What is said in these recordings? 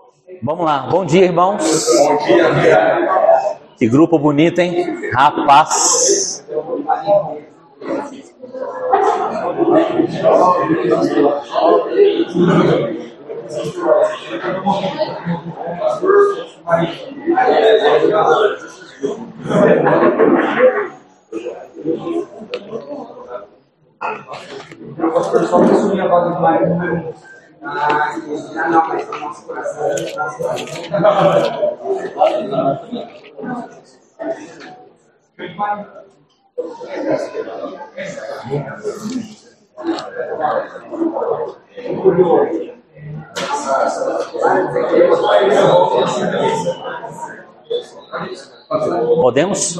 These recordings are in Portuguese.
Vamos lá. Bom dia, irmãos. Bom dia. Que grupo bonito, hein? Rapaz. Podemos?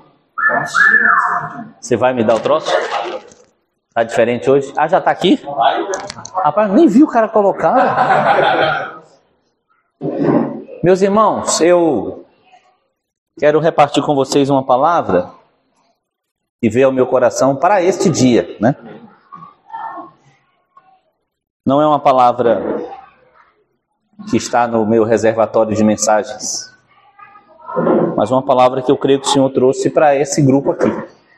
Você vai me dar o troço? Tá diferente hoje? Ah, já tá aqui? Rapaz, nem vi o cara colocar. Meus irmãos, eu quero repartir com vocês uma palavra que veio ao meu coração para este dia, né? Não é uma palavra que está no meu reservatório de mensagens, mas uma palavra que eu creio que o Senhor trouxe para esse grupo aqui.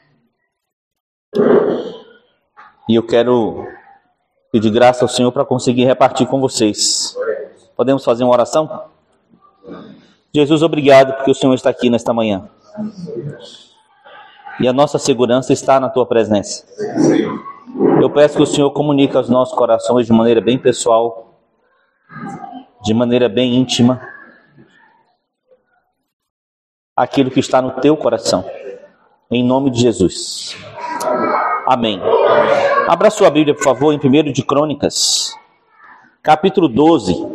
E eu quero pedir graça ao Senhor para conseguir repartir com vocês. Podemos fazer uma oração? Jesus, obrigado porque o Senhor está aqui nesta manhã. E a nossa segurança está na Tua presença. Eu peço que o Senhor comunique aos nossos corações de maneira bem pessoal, de maneira bem íntima, aquilo que está no Teu coração. Em nome de Jesus. Amém. Abra sua Bíblia, por favor, em 1 de Crônicas, capítulo 12.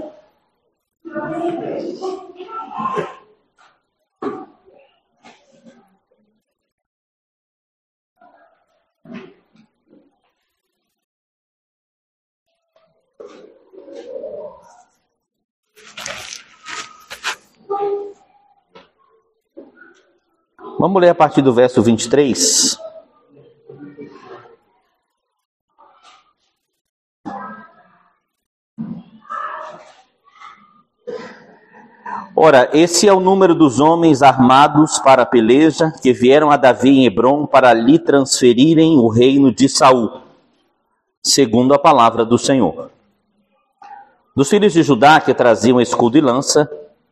Vamos ler a partir do verso 23. Ora, esse é o número dos homens armados para a peleja que vieram a Davi em Hebrom para lhe transferirem o reino de Saul, segundo a palavra do Senhor. Dos filhos de Judá que traziam escudo e lança,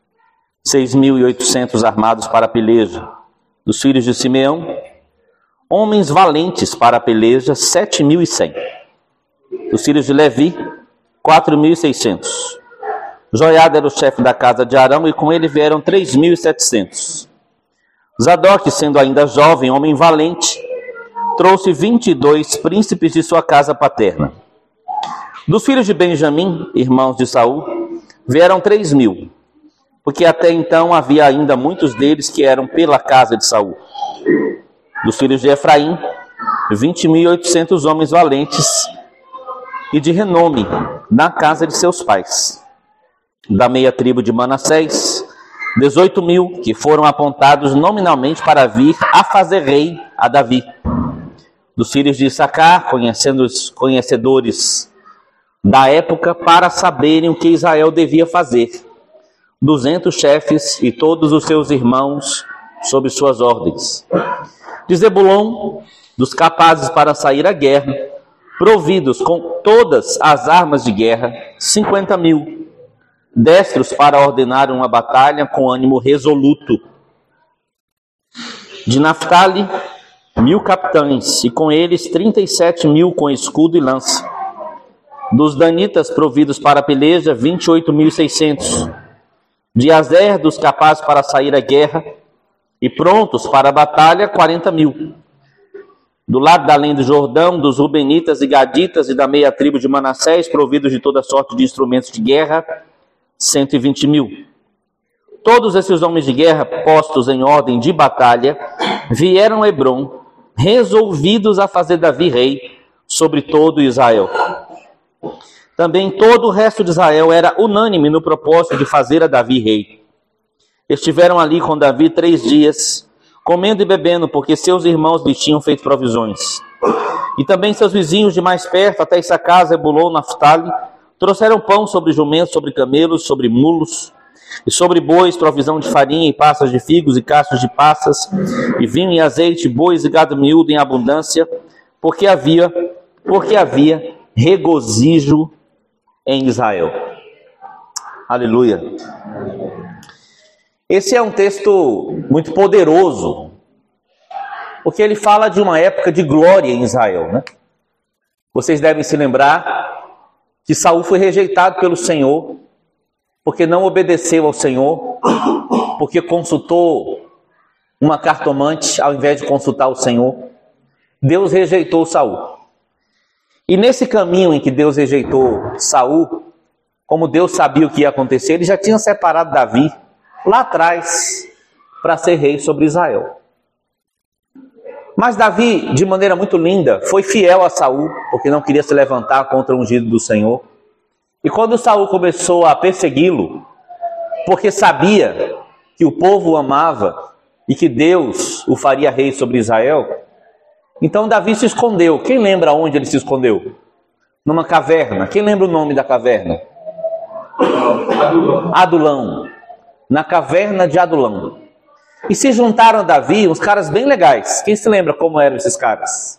6.800 armados para a peleja. Dos filhos de Simeão, homens valentes para a peleja, 7.100. Dos filhos de Levi, 4.600. Joiada era o chefe da casa de Arão, e com ele vieram 3.700. Zadok, sendo ainda jovem, homem valente, trouxe 22 príncipes de sua casa paterna. Dos filhos de Benjamim, irmãos de Saul, vieram 3.000, porque até então havia ainda muitos deles que eram pela casa de Saul. Dos filhos de Efraim, 20.800 homens valentes e de renome na casa de seus pais. Da meia tribo de Manassés, 18.000 que foram apontados nominalmente para vir a fazer rei a Davi. Dos filhos de Issacar, conhecedores da época, para saberem o que Israel devia fazer, 200 chefes e todos os seus irmãos sob suas ordens. De Zebulon, dos capazes para sair à guerra, providos com todas as armas de guerra, 50.000, destros para ordenar uma batalha com ânimo resoluto. De Naftali, 1.000 capitães, e com eles 37.000 com escudo e lança. Dos danitas providos para a peleja, 28.600. De Azer, dos capazes para sair à guerra e prontos para a batalha, 40.000. Do lado da além do Jordão, dos Rubenitas e Gaditas e da meia tribo de Manassés, providos de toda sorte de instrumentos de guerra, 120.000. Todos esses homens de guerra, postos em ordem de batalha, vieram a Hebrom, resolvidos a fazer Davi rei sobre todo Israel. Também todo o resto de Israel era unânime no propósito de fazer a Davi rei. Estiveram ali com Davi 3 dias, comendo e bebendo, porque seus irmãos lhe tinham feito provisões. E também seus vizinhos de mais perto, até essa casa, Zebulon, Naftali, Trouxeram pão sobre jumentos, sobre camelos, sobre mulos, e sobre bois, provisão de farinha e passas de figos e cachos de passas, e vinho e azeite, bois e gado miúdo em abundância, porque havia regozijo em Israel. Aleluia. Esse é um texto muito poderoso, porque ele fala de uma época de glória em Israel, né? Vocês devem se lembrar que Saul foi rejeitado pelo Senhor, porque não obedeceu ao Senhor, porque consultou uma cartomante ao invés de consultar o Senhor. Deus rejeitou Saul. E nesse caminho em que Deus rejeitou Saul, como Deus sabia o que ia acontecer, ele já tinha separado Davi lá atrás para ser rei sobre Israel. Mas Davi, de maneira muito linda, foi fiel a Saul, porque não queria se levantar contra o ungido do Senhor. E quando Saul começou a persegui-lo, porque sabia que o povo o amava e que Deus o faria rei sobre Israel, então Davi se escondeu. Quem lembra onde ele se escondeu? Numa caverna. Quem lembra o nome da caverna? Adulão. Na caverna de Adulão. E se juntaram a Davi uns caras bem legais. Quem se lembra como eram esses caras?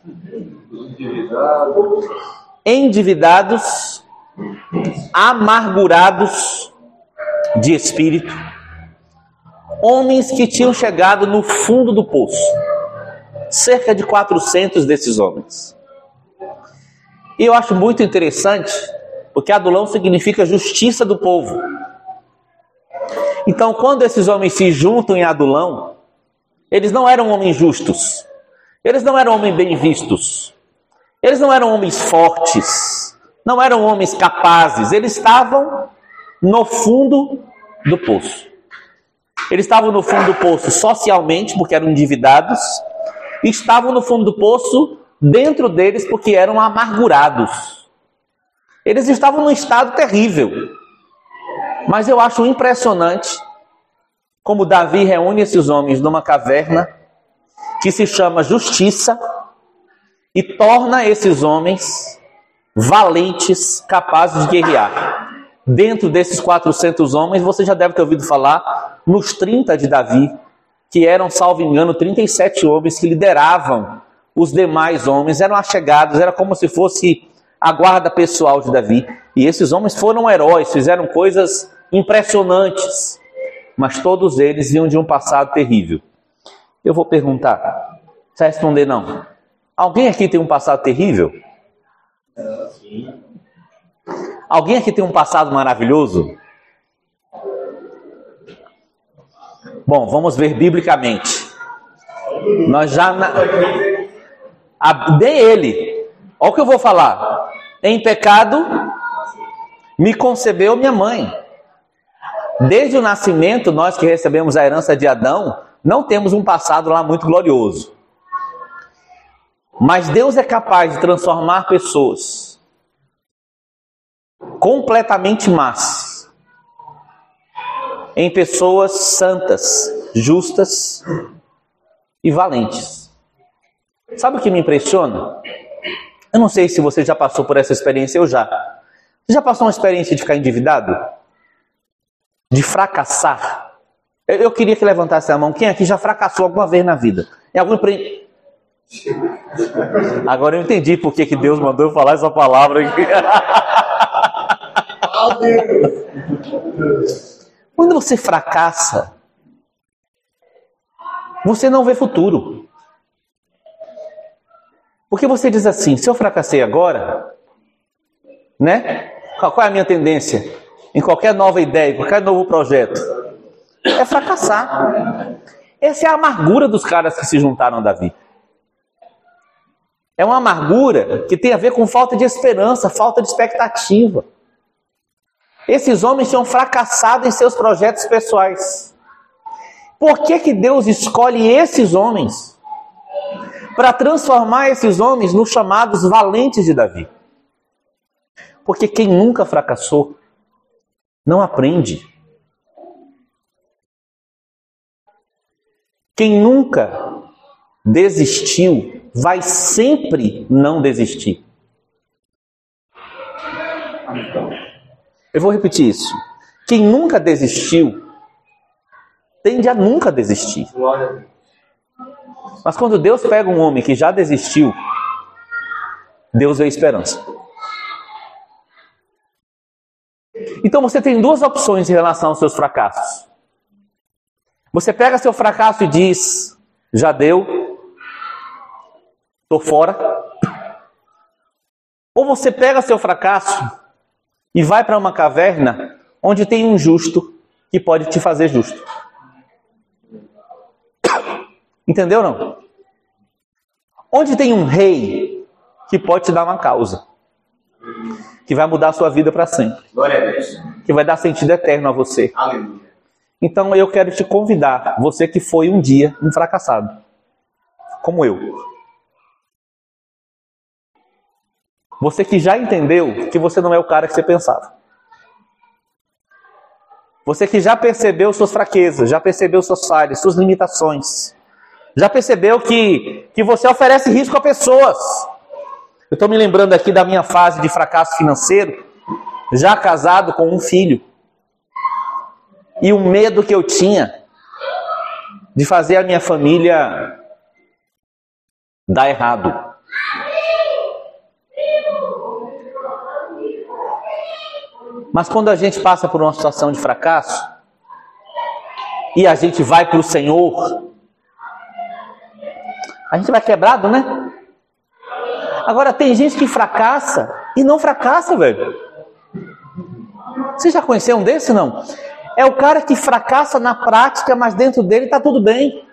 Endividados, amargurados de espírito, homens que tinham chegado no fundo do poço. Cerca de 400 desses homens. E eu acho muito interessante, porque Adulão significa justiça do povo. Então, quando esses homens se juntam em Adulão, eles não eram homens justos, eles não eram homens bem vistos, eles não eram homens fortes, não eram homens capazes, eles estavam no fundo do poço. Eles estavam no fundo do poço socialmente, porque eram endividados, e estavam no fundo do poço dentro deles, porque eram amargurados. Eles estavam num estado terrível. Mas eu acho impressionante como Davi reúne esses homens numa caverna que se chama justiça e torna esses homens valentes, capazes de guerrear. Dentro desses 400 homens, você já deve ter ouvido falar nos 30 de Davi, que eram, salvo engano, 37 homens que lideravam os demais homens, eram achegados, era como se fosse a guarda pessoal de Davi. E esses homens foram heróis, fizeram coisas impressionantes, mas todos eles vinham de um passado terrível. Eu vou perguntar, você vai responder não. Alguém aqui tem um passado terrível? Sim. Alguém aqui tem um passado maravilhoso? Bom, vamos ver biblicamente. Nós já... Dê ele. Olha o que eu vou falar. Em pecado me concebeu minha mãe. Desde o nascimento, nós que recebemos a herança de Adão, não temos um passado lá muito glorioso. Mas Deus é capaz de transformar pessoas completamente más em pessoas santas, justas e valentes. Sabe o que me impressiona? Eu não sei se você já passou por essa experiência, eu já. Você já passou uma experiência de ficar endividado? De fracassar? Eu queria que levantasse a mão. Quem aqui já fracassou alguma vez na vida? Em algum Agora eu entendi por que Deus mandou eu falar essa palavra aqui. Quando você fracassa, você não vê futuro. Porque você diz assim, se eu fracassei agora, né? Qual é a minha tendência? Em qualquer nova ideia, qualquer novo projeto, é fracassar. Essa é a amargura dos caras que se juntaram a Davi. É uma amargura que tem a ver com falta de esperança, falta de expectativa. Esses homens tinham fracassado em seus projetos pessoais. Por que Deus escolhe esses homens para transformar esses homens nos chamados valentes de Davi? Porque quem nunca fracassou não aprende. Quem nunca desistiu vai sempre não desistir. Eu vou repetir isso. Quem nunca desistiu, tende a nunca desistir. Mas quando Deus pega um homem que já desistiu, Deus vê esperança. Então você tem duas opções em relação aos seus fracassos. Você pega seu fracasso e diz, já deu, estou fora. Ou você pega seu fracasso e vai para uma caverna onde tem um justo que pode te fazer justo. Entendeu não? Onde tem um rei que pode te dar uma causa, que vai mudar a sua vida para sempre, que vai dar sentido eterno a você. Aleluia. Então eu quero te convidar, você que foi um dia um fracassado, como eu. Você que já entendeu que você não é o cara que você pensava. Você que já percebeu suas fraquezas, já percebeu suas falhas, suas limitações. Já percebeu que você oferece risco a pessoas. Eu estou me lembrando aqui da minha fase de fracasso financeiro, já casado com um filho. E o medo que eu tinha de fazer a minha família dar errado. Mas quando a gente passa por uma situação de fracasso e a gente vai para o Senhor, a gente vai quebrado, né? Agora tem gente que fracassa e não fracassa, velho. Você já conheceu um desse, não? É o cara que fracassa na prática, mas dentro dele está tudo bem.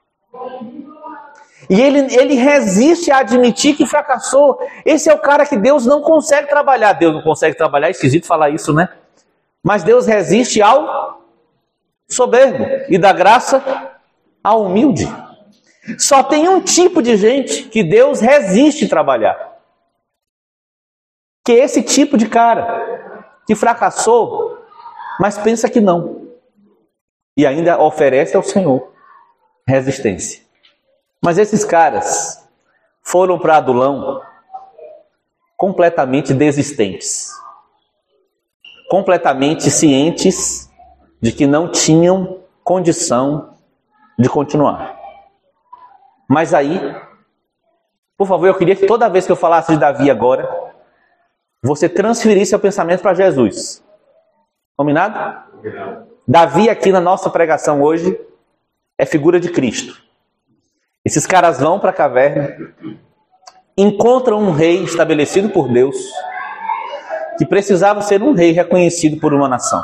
E ele resiste a admitir que fracassou. Esse é o cara que Deus não consegue trabalhar. Deus não consegue trabalhar, é esquisito falar isso, né? Mas Deus resiste ao soberbo e dá graça ao humilde. Só tem um tipo de gente que Deus resiste a trabalhar. Que é esse tipo de cara que fracassou, mas pensa que não. E ainda oferece ao Senhor resistência. Mas esses caras foram para Adulão completamente desistentes. Completamente cientes de que não tinham condição de continuar. Mas aí, por favor, eu queria que toda vez que eu falasse de Davi agora, você transferisse seu pensamento para Jesus. Combinado? Davi aqui na nossa pregação hoje é figura de Cristo. Esses caras vão para a caverna, encontram um rei estabelecido por Deus, que precisava ser um rei reconhecido por uma nação.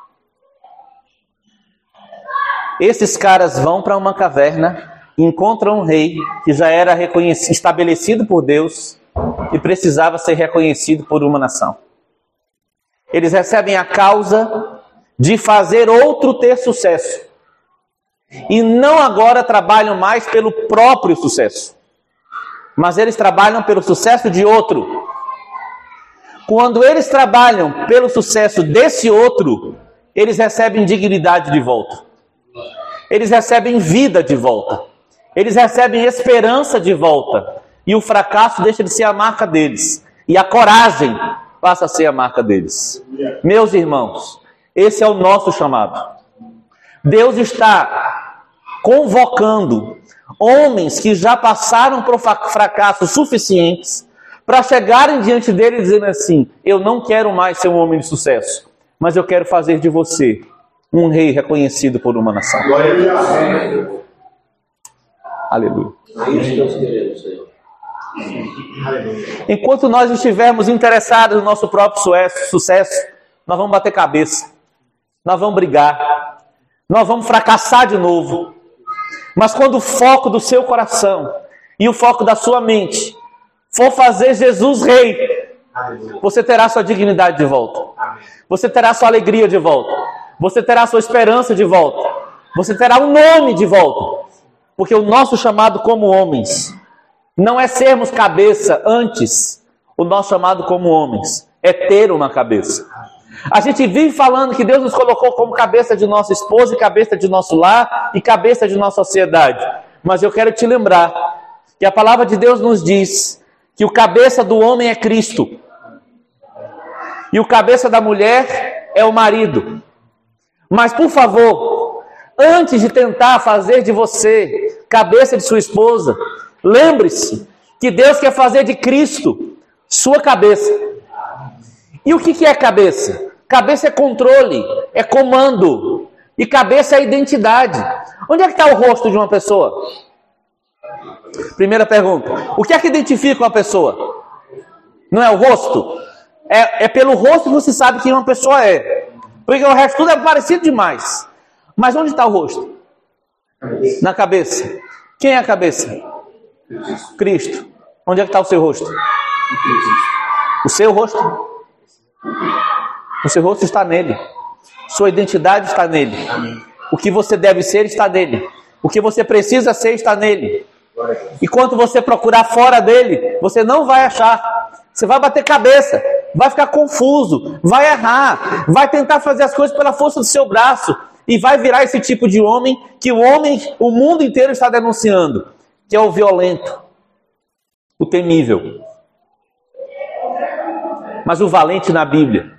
Esses caras vão para uma caverna, encontram um rei que já era estabelecido por Deus e precisava ser reconhecido por uma nação. Eles recebem a causa de fazer outro ter sucesso. E não agora trabalham mais pelo próprio sucesso, mas eles trabalham pelo sucesso de outro. Quando eles trabalham pelo sucesso desse outro, eles recebem dignidade de volta. Eles recebem vida de volta. Eles recebem esperança de volta. E o fracasso deixa de ser a marca deles. E a coragem passa a ser a marca deles. Meus irmãos, esse é o nosso chamado. Deus está convocando homens que já passaram por fracassos suficientes para chegarem diante dele dizendo assim: eu não quero mais ser um homem de sucesso, mas eu quero fazer de você um rei reconhecido por uma nação. Aleluia. Enquanto nós estivermos interessados no nosso próprio sucesso, nós vamos bater cabeça, nós vamos brigar, nós vamos fracassar de novo. Mas quando o foco do seu coração e o foco da sua mente for fazer Jesus rei, você terá sua dignidade de volta. Você terá sua alegria de volta. Você terá sua esperança de volta. Você terá um nome de volta. Porque o nosso chamado como homens não é sermos cabeça antes. O nosso chamado como homens é ter uma cabeça. A gente vive falando que Deus nos colocou como cabeça de nossa esposa e cabeça de nosso lar e cabeça de nossa sociedade. Mas eu quero te lembrar que a palavra de Deus nos diz que o cabeça do homem é Cristo. E o cabeça da mulher é o marido. Mas, por favor, antes de tentar fazer de você cabeça de sua esposa, lembre-se que Deus quer fazer de Cristo sua cabeça. E o que é cabeça? Cabeça é controle, é comando. E cabeça é identidade. Onde é que está o rosto de uma pessoa? Primeira pergunta. O que é que identifica uma pessoa? Não é o rosto? É pelo rosto que você sabe quem uma pessoa é. Porque o resto tudo é parecido demais. Mas onde está o rosto? Na cabeça. Quem é a cabeça? Cristo. Onde é que está o seu rosto? O seu rosto? O seu rosto está nele. Sua identidade está nele. O que você deve ser está nele. O que você precisa ser está nele. E quando você procurar fora dele, você não vai achar. Você vai bater cabeça, vai ficar confuso, vai errar, vai tentar fazer as coisas pela força do seu braço e vai virar esse tipo de homem que o mundo inteiro está denunciando, que é o violento, o temível. Mas o valente na Bíblia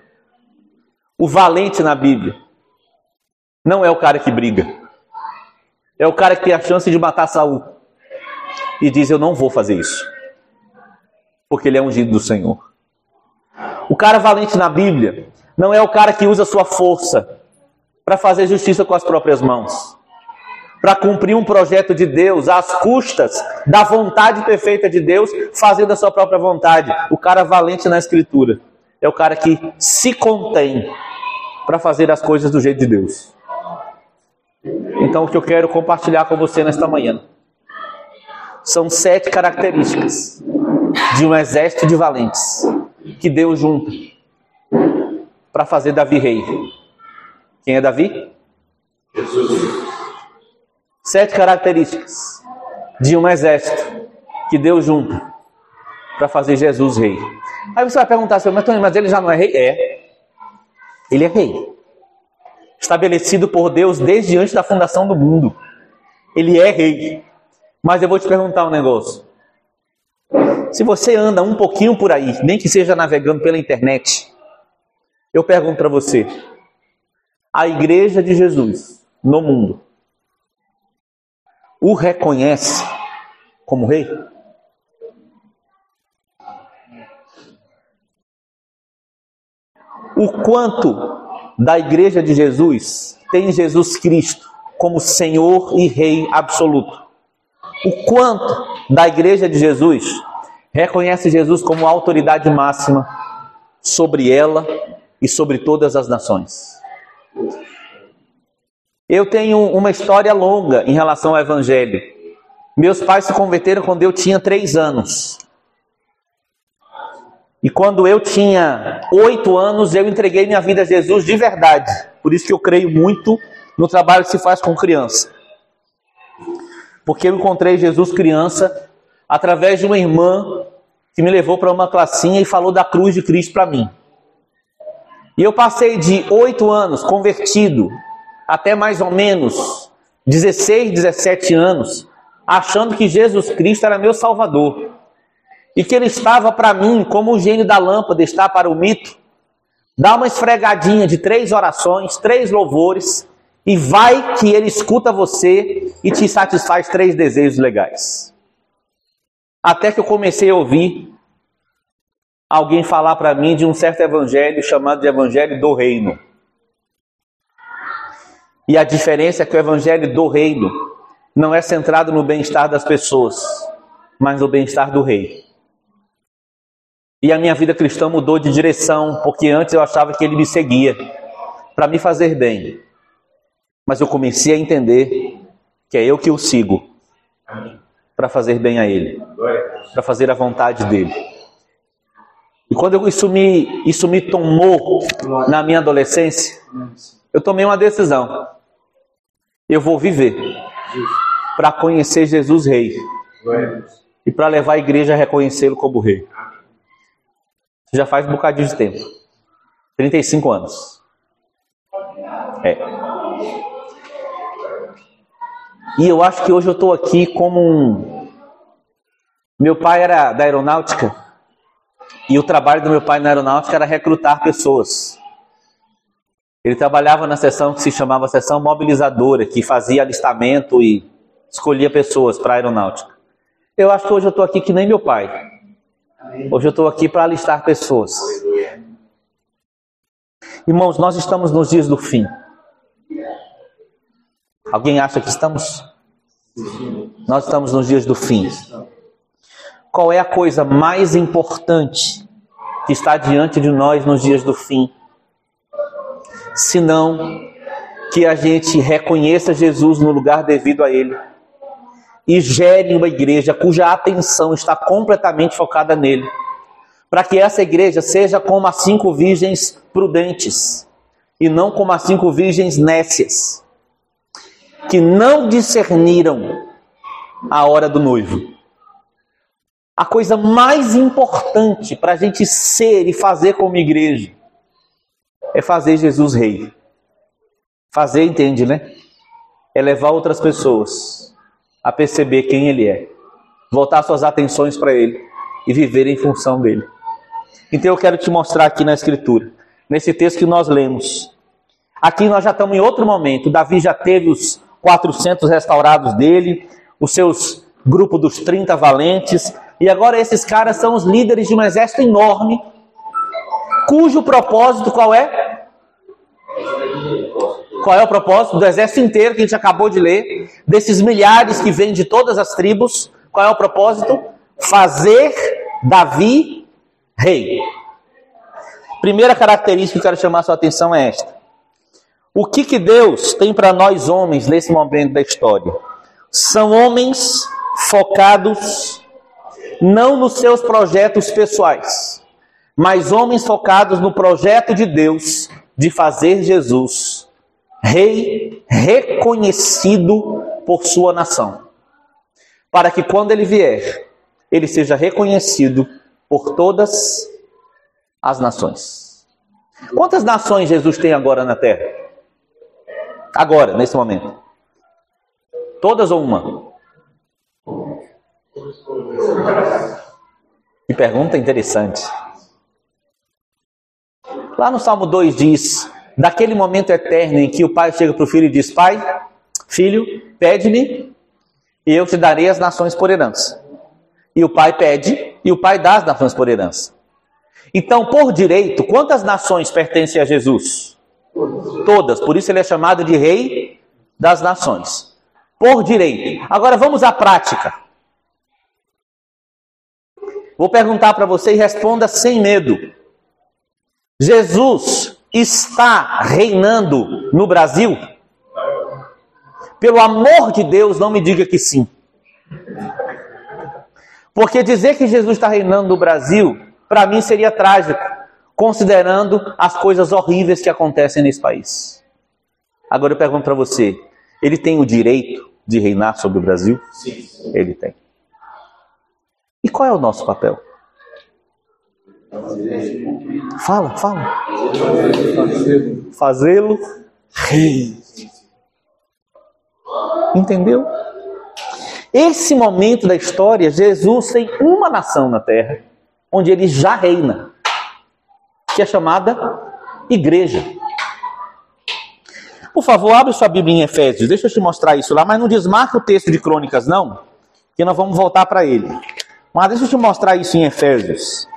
não é o cara que briga. É o cara que tem a chance de matar Saul e diz: eu não vou fazer isso, porque ele é ungido do Senhor. O cara valente na Bíblia não é o cara que usa sua força para fazer justiça com as próprias mãos, para cumprir um projeto de Deus às custas da vontade perfeita de Deus, fazendo a sua própria vontade. O cara valente na Escritura é o cara que se contém para fazer as coisas do jeito de Deus. Então, o que eu quero compartilhar com você nesta manhã são 7 características de um exército de valentes que Deus junta para fazer Davi rei. Quem é Davi? Jesus. 7 características de um exército que Deus junta para fazer Jesus rei. Aí você vai perguntar assim: mas ele já não é rei? É. Ele é rei. Estabelecido por Deus desde antes da fundação do mundo. Ele é rei. Mas eu vou te perguntar um negócio. Se você anda um pouquinho por aí, nem que seja navegando pela internet, eu pergunto para você: a igreja de Jesus no mundo o reconhece como rei? O quanto da igreja de Jesus tem Jesus Cristo como Senhor e Rei absoluto? O quanto da igreja de Jesus reconhece Jesus como autoridade máxima sobre ela e sobre todas as nações? Eu tenho uma história longa em relação ao Evangelho. Meus pais se converteram quando eu tinha 3 anos. E quando eu tinha 8 anos, eu entreguei minha vida a Jesus de verdade. Por isso que eu creio muito no trabalho que se faz com criança. Porque eu encontrei Jesus criança através de uma irmã que me levou para uma classinha e falou da cruz de Cristo para mim. E eu passei de 8 anos convertido até mais ou menos 16, 17 anos, achando que Jesus Cristo era meu Salvador. E que ele estava para mim como o gênio da lâmpada está para o mito. Dá uma esfregadinha de 3 orações, 3 louvores, e vai que ele escuta você e te satisfaz 3 desejos legais. Até que eu comecei a ouvir alguém falar para mim de um certo evangelho chamado de Evangelho do Reino. E a diferença é que o Evangelho do Reino não é centrado no bem-estar das pessoas, mas no bem-estar do Rei. E a minha vida cristã mudou de direção, porque antes eu achava que ele me seguia para me fazer bem. Mas eu comecei a entender que é eu que o sigo para fazer bem a ele, para fazer a vontade dele. E quando isso me tomou na minha adolescência, eu tomei uma decisão. Eu vou viver para conhecer Jesus Rei e para levar a igreja a reconhecê-lo como Rei. Já faz um bocadinho de tempo. 35 anos. E eu acho que hoje eu estou aqui como Meu pai era da aeronáutica E o trabalho do meu pai na aeronáutica era recrutar pessoas. Ele trabalhava na seção que se chamava seção mobilizadora, que fazia alistamento e escolhia pessoas para a aeronáutica. Eu acho que hoje eu estou aqui que nem meu pai. Hoje eu estou aqui para alistar pessoas. Irmãos, nós estamos nos dias do fim. Alguém acha que estamos? Nós estamos nos dias do fim. Qual é a coisa mais importante que está diante de nós nos dias do fim? Senão que a gente reconheça Jesus no lugar devido a Ele e gere uma igreja cuja atenção está completamente focada nele, para que essa igreja seja como as 5 virgens prudentes e não como as 5 virgens nécias, que não discerniram a hora do noivo. A coisa mais importante para a gente ser e fazer como igreja é fazer Jesus rei. Fazer, entende, né? É levar outras pessoas a perceber quem Ele é, voltar suas atenções para Ele e viver em função dEle. Então eu quero te mostrar aqui na Escritura, nesse texto que nós lemos. Aqui nós já estamos em outro momento. Davi já teve os 400 restaurados dele, os seus grupos dos 30 valentes, e agora esses caras são os líderes de um exército enorme, cujo propósito qual é? Qual é o propósito do exército inteiro que a gente acabou de ler? Desses milhares que vêm de todas as tribos, qual é o propósito? Fazer Davi rei. Primeira característica que eu quero chamar a sua atenção é esta. O que Deus tem para nós homens nesse momento da história? São homens focados não nos seus projetos pessoais, mas homens focados no projeto de Deus de fazer Jesus rei reconhecido por sua nação, para que quando ele vier, ele seja reconhecido por todas as nações. Quantas nações Jesus tem agora na terra? Agora, nesse momento. Todas ou uma? Que pergunta interessante. Lá no Salmo 2 diz, daquele momento eterno em que o pai chega para o filho e diz, pai, filho, pede-me e eu te darei as nações por herança. E o pai pede e o pai dá as nações por herança. Então, por direito, quantas nações pertencem a Jesus? Todas. Por isso ele é chamado de rei das nações. Por direito. Agora vamos à prática. Vou perguntar para você e responda sem medo. Jesus está reinando no Brasil? Pelo amor de Deus, não me diga que sim. Porque dizer que Jesus está reinando no Brasil, para mim seria trágico, considerando as coisas horríveis que acontecem nesse país. Agora eu pergunto para você, ele tem o direito de reinar sobre o Brasil? Sim. Ele tem. E qual é o nosso papel? Fala. Fazê-lo rei. Entendeu? Esse momento da história, Jesus tem uma nação na terra, onde ele já reina, que é chamada igreja. Por favor, abre sua Bíblia em Efésios, deixa eu te mostrar isso lá, mas não desmarca o texto de Crônicas não, que nós vamos voltar para ele. Mas deixa eu te mostrar isso em Efésios.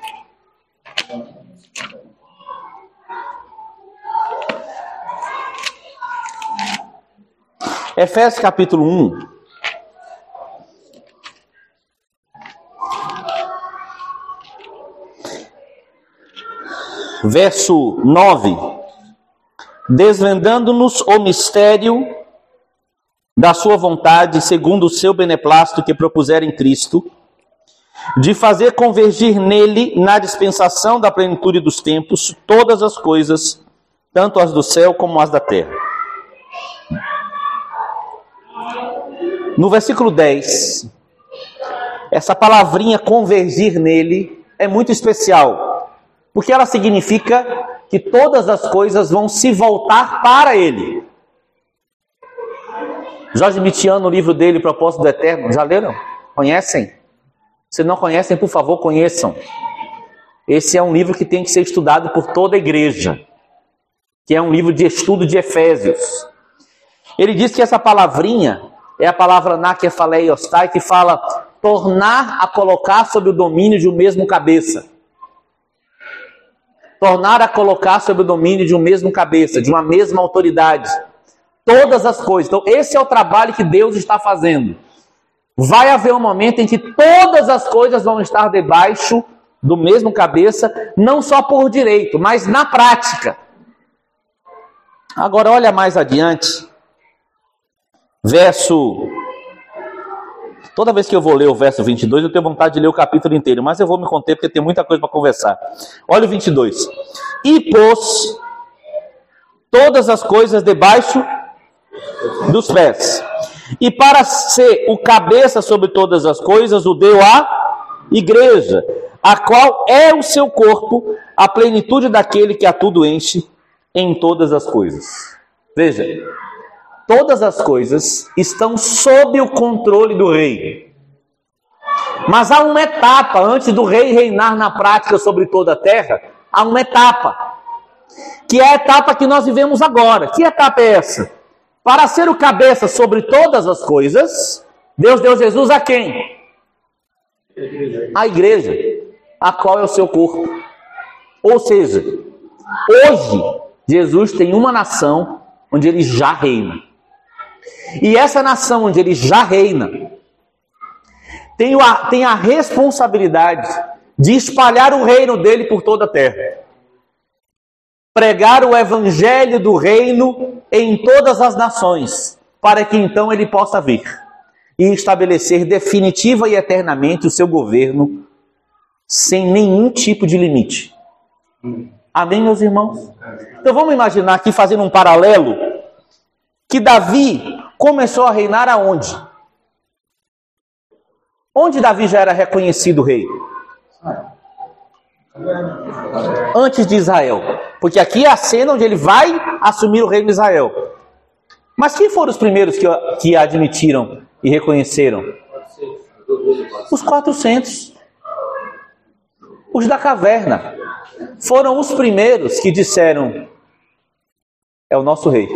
Efésios capítulo 1. Verso 9. Desvendando-nos o mistério da sua vontade, segundo o seu beneplácito que propusera em Cristo, de fazer convergir nele, na dispensação da plenitude dos tempos, todas as coisas, tanto as do céu como as da terra. No versículo 10, essa palavrinha convergir nele é muito especial, porque ela significa que todas as coisas vão se voltar para ele. Jorge Mitian, no livro dele, Propósito do Eterno, já leram? Conhecem? Se não conhecem, por favor, conheçam. Esse é um livro que tem que ser estudado por toda a igreja, que é um livro de estudo de Efésios. Ele diz que essa palavrinha é a palavra nakefaleiostai, que fala tornar a colocar sob o domínio de um mesmo cabeça. Tornar a colocar sob o domínio de um mesmo cabeça, de uma mesma autoridade. Todas as coisas. Então esse é o trabalho que Deus está fazendo. Vai haver um momento em que todas as coisas vão estar debaixo do mesmo cabeça, não só por direito, mas na prática. Agora olha mais adiante. Toda vez que eu vou ler o verso 22, eu tenho vontade de ler o capítulo inteiro, mas eu vou me conter porque tem muita coisa para conversar. Olha o 22. E pôs todas as coisas debaixo dos pés. E para ser o cabeça sobre todas as coisas, o deu à igreja, a qual é o seu corpo, a plenitude daquele que a tudo enche em todas as coisas. Veja, todas as coisas estão sob o controle do rei. Mas há uma etapa, antes do rei reinar na prática sobre toda a terra, há uma etapa, que é a etapa que nós vivemos agora. Que etapa é essa? Para ser o cabeça sobre todas as coisas, Deus deu Jesus a quem? A igreja, a qual é o seu corpo. Ou seja, hoje, Jesus tem uma nação onde ele já reina. E essa nação onde ele já reina, tem a responsabilidade de espalhar o reino dele por toda a terra. Pregar o evangelho do reino em todas as nações, para que então ele possa vir e estabelecer definitiva e eternamente o seu governo sem nenhum tipo de limite. Amém, meus irmãos? Então vamos imaginar aqui, fazendo um paralelo, que Davi começou a reinar aonde? Onde Davi já era reconhecido rei? Antes de Israel. Porque aqui é a cena onde ele vai assumir o reino de Israel. Mas quem foram os primeiros que admitiram e reconheceram? Os 400. Os da caverna. Foram os primeiros que disseram: é o nosso rei.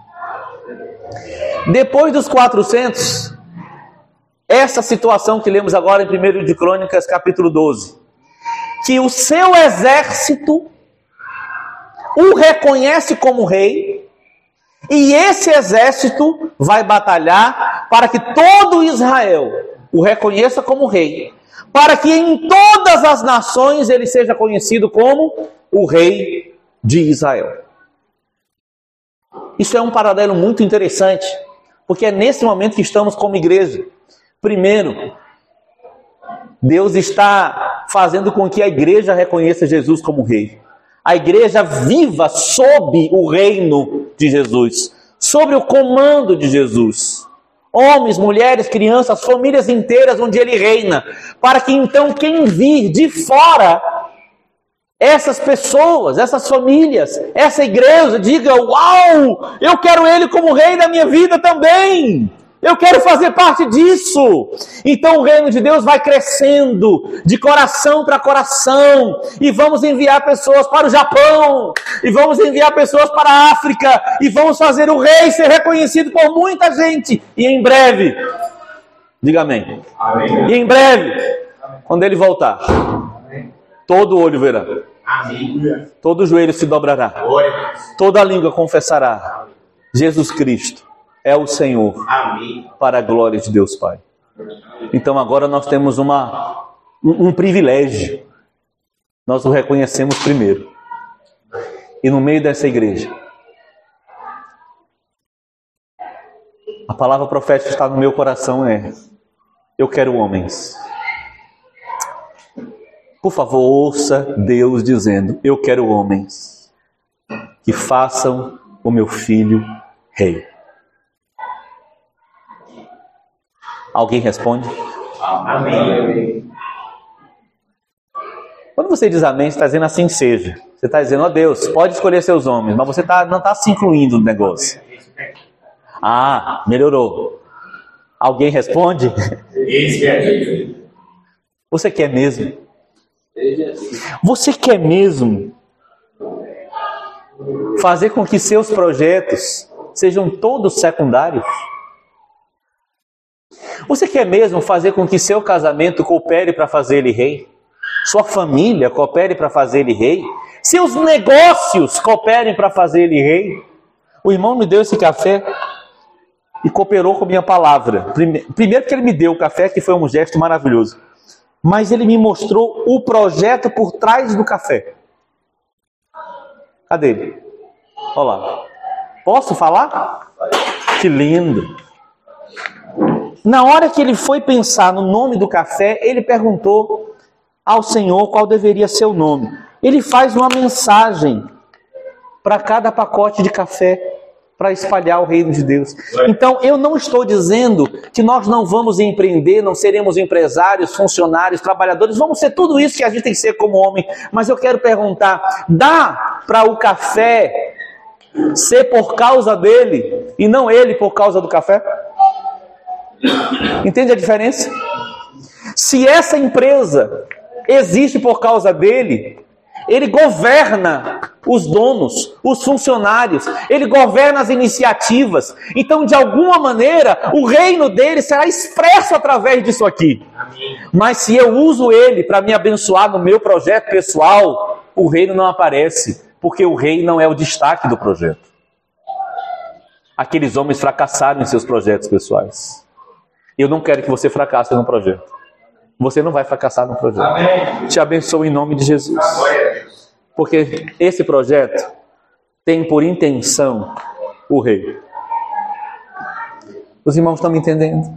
Depois dos 400, essa situação que lemos agora em 1 de Crônicas, capítulo 12, que o seu exército o reconhece como rei, e esse exército vai batalhar para que todo Israel o reconheça como rei, para que em todas as nações ele seja conhecido como o rei de Israel. Isso é um paralelo muito interessante, porque é nesse momento que estamos como igreja. Primeiro, Deus está fazendo com que a igreja reconheça Jesus como rei. A igreja viva sob o reino de Jesus, sob o comando de Jesus. Homens, mulheres, crianças, famílias inteiras onde ele reina, para que então quem vir de fora, essas pessoas, essas famílias, essa igreja diga: uau, eu quero ele como rei da minha vida também. Eu quero fazer parte disso. Então o reino de Deus vai crescendo de coração para coração. E vamos enviar pessoas para o Japão. E vamos enviar pessoas para a África. E vamos fazer o rei ser reconhecido por muita gente. E em breve, diga amém. Amém. E em breve, quando ele voltar, todo olho verá. Amém. Todo joelho se dobrará. Toda língua confessará: Jesus Cristo é o Senhor. Amém. Para a glória de Deus Pai. Então agora nós temos um privilégio. Nós o reconhecemos primeiro. E no meio dessa igreja, a palavra profética que está no meu coração é: eu quero homens. Por favor, ouça Deus dizendo: eu quero homens que façam o meu filho rei. Alguém responde? Amém. Quando você diz amém, você está dizendo assim seja. Você está dizendo: ó Deus, pode escolher seus homens, mas você não está se incluindo no negócio. Ah, melhorou. Alguém responde? Você quer mesmo? Você quer mesmo fazer com que seus projetos sejam todos secundários? Você quer mesmo fazer com que seu casamento coopere para fazer ele rei? Sua família coopere para fazer ele rei? Seus negócios cooperem para fazer ele rei? O irmão me deu esse café e cooperou com a minha palavra. Primeiro que ele me deu o café, que foi um gesto maravilhoso. Mas ele me mostrou o projeto por trás do café. Cadê ele? Olha lá. Posso falar? Que lindo. Na hora que ele foi pensar no nome do café, ele perguntou ao Senhor qual deveria ser o nome. Ele faz uma mensagem para cada pacote de café, para espalhar o reino de Deus. Então, eu não estou dizendo que nós não vamos empreender, não seremos empresários, funcionários, trabalhadores, vamos ser tudo isso que a gente tem que ser como homem, mas eu quero perguntar, dá para o café ser por causa dele e não ele por causa do café? Entende a diferença? Se essa empresa existe por causa dele, ele governa os donos, os funcionários, ele governa as iniciativas. Então, de alguma maneira, o reino dele será expresso através disso aqui. Amém. Mas se eu uso ele para me abençoar no meu projeto pessoal, o reino não aparece, porque o rei não é o destaque do projeto. Aqueles homens fracassaram em seus projetos pessoais. Eu não quero que você fracasse no projeto. Você não vai fracassar no projeto. Amém. Te abençoo em nome de Jesus. Porque esse projeto tem por intenção o rei. Os irmãos estão me entendendo?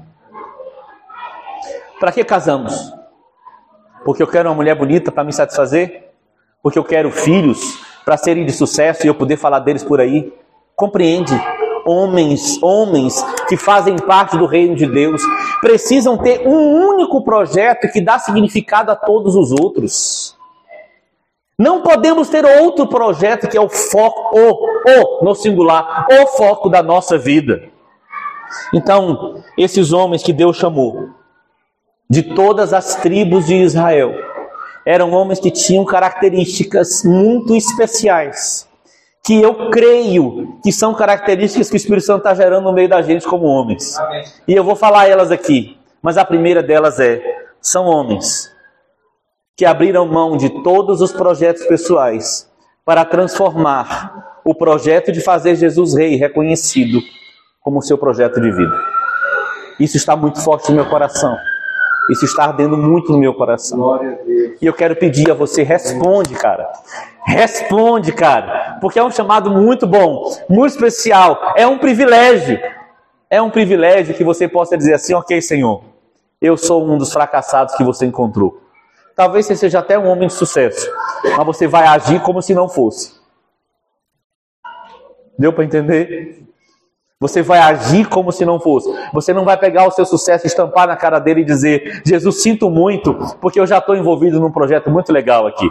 Para que casamos? Porque eu quero uma mulher bonita para me satisfazer? Porque eu quero filhos para serem de sucesso e eu poder falar deles por aí? Compreende? Homens que fazem parte do reino de Deus precisam ter um único projeto que dá significado a todos os outros. Não podemos ter outro projeto que é o foco, no singular, o foco da nossa vida. Então, esses homens que Deus chamou, de todas as tribos de Israel, eram homens que tinham características muito especiais, que eu creio que são características que o Espírito Santo está gerando no meio da gente como homens. Amém. E eu vou falar elas aqui, mas a primeira delas são homens que abriram mão de todos os projetos pessoais para transformar o projeto de fazer Jesus Rei reconhecido como seu projeto de vida. Isso está muito forte no meu coração. Isso está ardendo muito no meu coração. E eu quero pedir a você, responde, cara. Responde, cara. Porque é um chamado muito bom, muito especial. É um privilégio. É um privilégio que você possa dizer assim, ok, Senhor, eu sou um dos fracassados que você encontrou. Talvez você seja até um homem de sucesso, mas você vai agir como se não fosse. Deu para entender? Você vai agir como se não fosse. Você não vai pegar o seu sucesso, estampar na cara dele e dizer, Jesus, sinto muito, porque eu já estou envolvido num projeto muito legal aqui.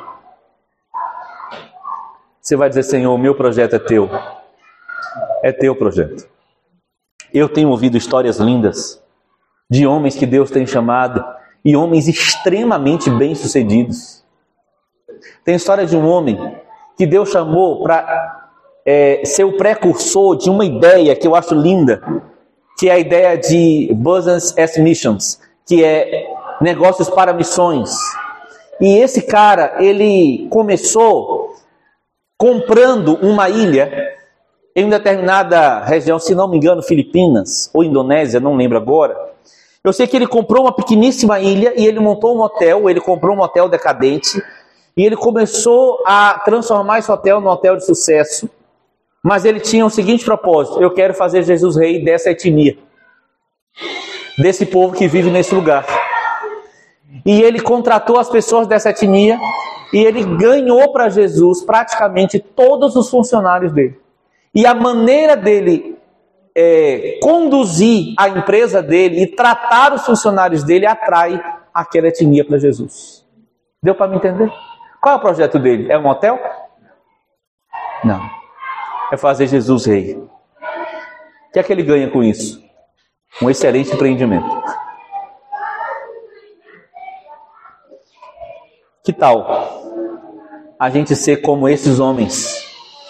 Você vai dizer, Senhor, o meu projeto é teu. É teu projeto. Eu tenho ouvido histórias lindas de homens que Deus tem chamado e homens extremamente bem-sucedidos. Tem a história de um homem que Deus chamou para ser o precursor de uma ideia que eu acho linda, que é a ideia de Business as Missions, que é negócios para missões. E esse cara, ele começou comprando uma ilha em uma determinada região, se não me engano, Filipinas ou Indonésia, não lembro agora. Eu sei que ele comprou uma pequeníssima ilha e ele montou um hotel, ele comprou um hotel decadente e ele começou a transformar esse hotel num hotel de sucesso. Mas ele tinha o seguinte propósito: eu quero fazer Jesus Rei dessa etnia, desse povo que vive nesse lugar. E ele contratou as pessoas dessa etnia e ele ganhou para Jesus praticamente todos os funcionários dele. E a maneira dele conduzir a empresa dele e tratar os funcionários dele atrai aquela etnia para Jesus. Deu para me entender? Qual é o projeto dele? É um hotel? Não. É fazer Jesus Rei. O que é que ele ganha com isso? Um excelente empreendimento. O Que tal a gente ser como esses homens?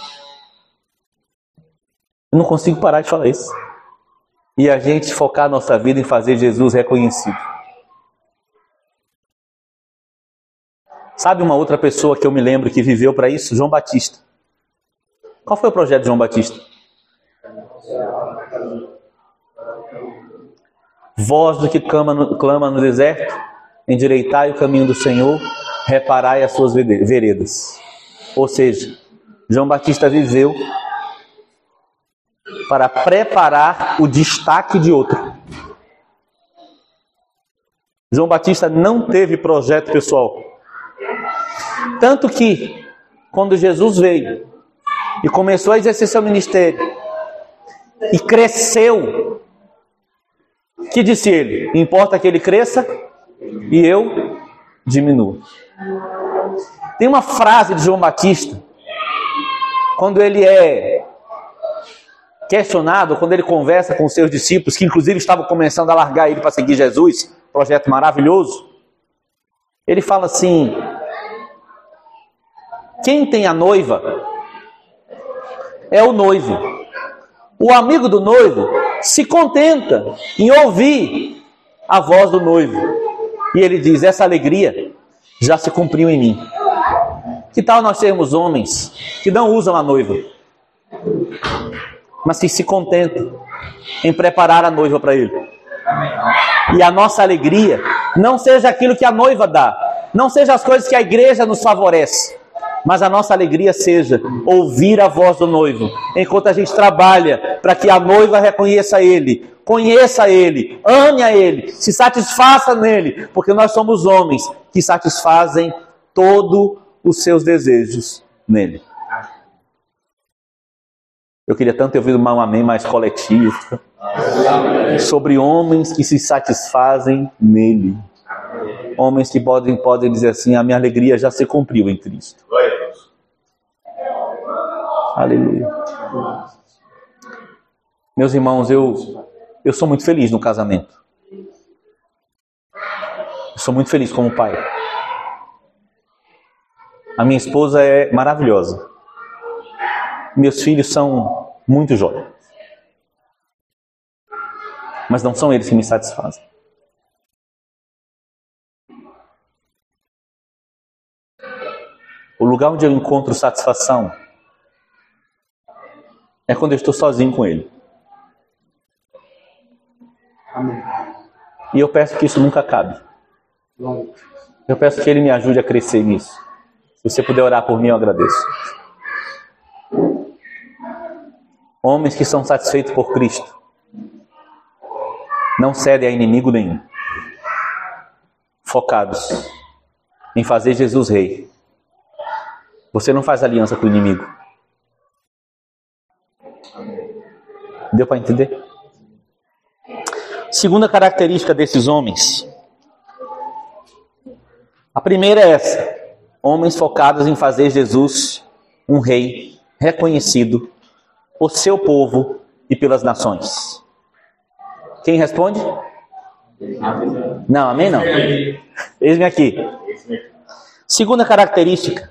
Eu não consigo parar de falar isso. E a gente focar a nossa vida em fazer Jesus reconhecido. Sabe uma outra pessoa que eu me lembro que viveu para isso? João Batista. Qual foi o projeto de João Batista? Voz do que clama no deserto, endireitai o caminho do Senhor, reparai as suas veredas. Ou seja, João Batista viveu para preparar o destaque de outro. João Batista não teve projeto pessoal. Tanto que, quando Jesus veio e começou a exercer seu ministério, e cresceu, que disse ele? Importa que ele cresça e eu diminua. Tem uma frase de João Batista, quando ele é questionado, quando ele conversa com os seus discípulos, que inclusive estavam começando a largar ele para seguir Jesus, projeto maravilhoso. Ele fala assim: quem tem a noiva é o noivo. O amigo do noivo se contenta em ouvir a voz do noivo. E ele diz: essa alegria já se cumpriu em mim. Que tal nós sermos homens que não usam a noiva, mas que se contentam em preparar a noiva para ele? E a nossa alegria não seja aquilo que a noiva dá, não seja as coisas que a igreja nos favorece, mas a nossa alegria seja ouvir a voz do noivo, enquanto a gente trabalha para que a noiva reconheça ele, conheça ele, ame a ele, se satisfaça nele, porque nós somos homens que satisfazem todos os seus desejos nele. Eu queria tanto ter ouvido um amém mais coletivo, sobre homens que se satisfazem nele. Homens que podem dizer assim: a minha alegria já se cumpriu em Cristo. Aleluia. Meus irmãos, eu sou muito feliz no casamento. Eu sou muito feliz como pai. A minha esposa é maravilhosa. Meus filhos são muito jóias. Mas não são eles que me satisfazem. O lugar onde eu encontro satisfação é quando eu estou sozinho com ele. Amém. E eu peço que isso nunca acabe. Eu peço que ele me ajude a crescer nisso. Se você puder orar por mim, eu agradeço. Homens que são satisfeitos por Cristo não cedem a inimigo nenhum. Focados em fazer Jesus rei. Você não faz aliança com o inimigo. Deu para entender? Segunda característica desses homens. A primeira é essa: homens focados em fazer Jesus um rei reconhecido por seu povo e pelas nações. Quem responde? Não, amém não. Eis-me aqui. Segunda característica.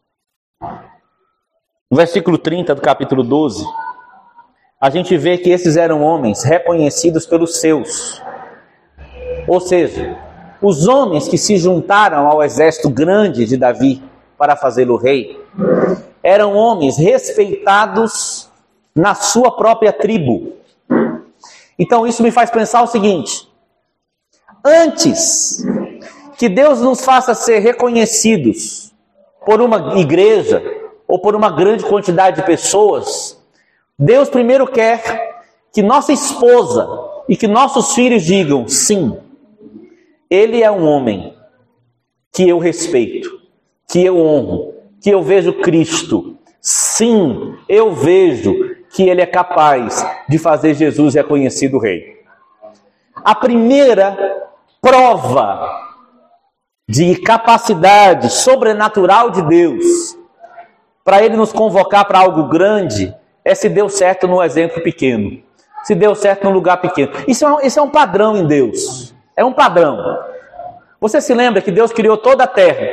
No versículo 30 do capítulo 12, a gente vê que esses eram homens reconhecidos pelos seus. Ou seja, os homens que se juntaram ao exército grande de Davi para fazê-lo rei, eram homens respeitados na sua própria tribo. Então isso me faz pensar o seguinte: antes que Deus nos faça ser reconhecidos por uma igreja ou por uma grande quantidade de pessoas, Deus primeiro quer que nossa esposa e que nossos filhos digam: sim, ele é um homem que eu respeito, que eu honro, que eu vejo Cristo. Sim, eu vejo que ele é capaz de fazer Jesus reconhecido rei. A primeira prova de capacidade sobrenatural de Deus para ele nos convocar para algo grande é se deu certo no exemplo pequeno, se deu certo no lugar pequeno. Isso é um padrão em Deus. É um padrão. Você se lembra que Deus criou toda a terra,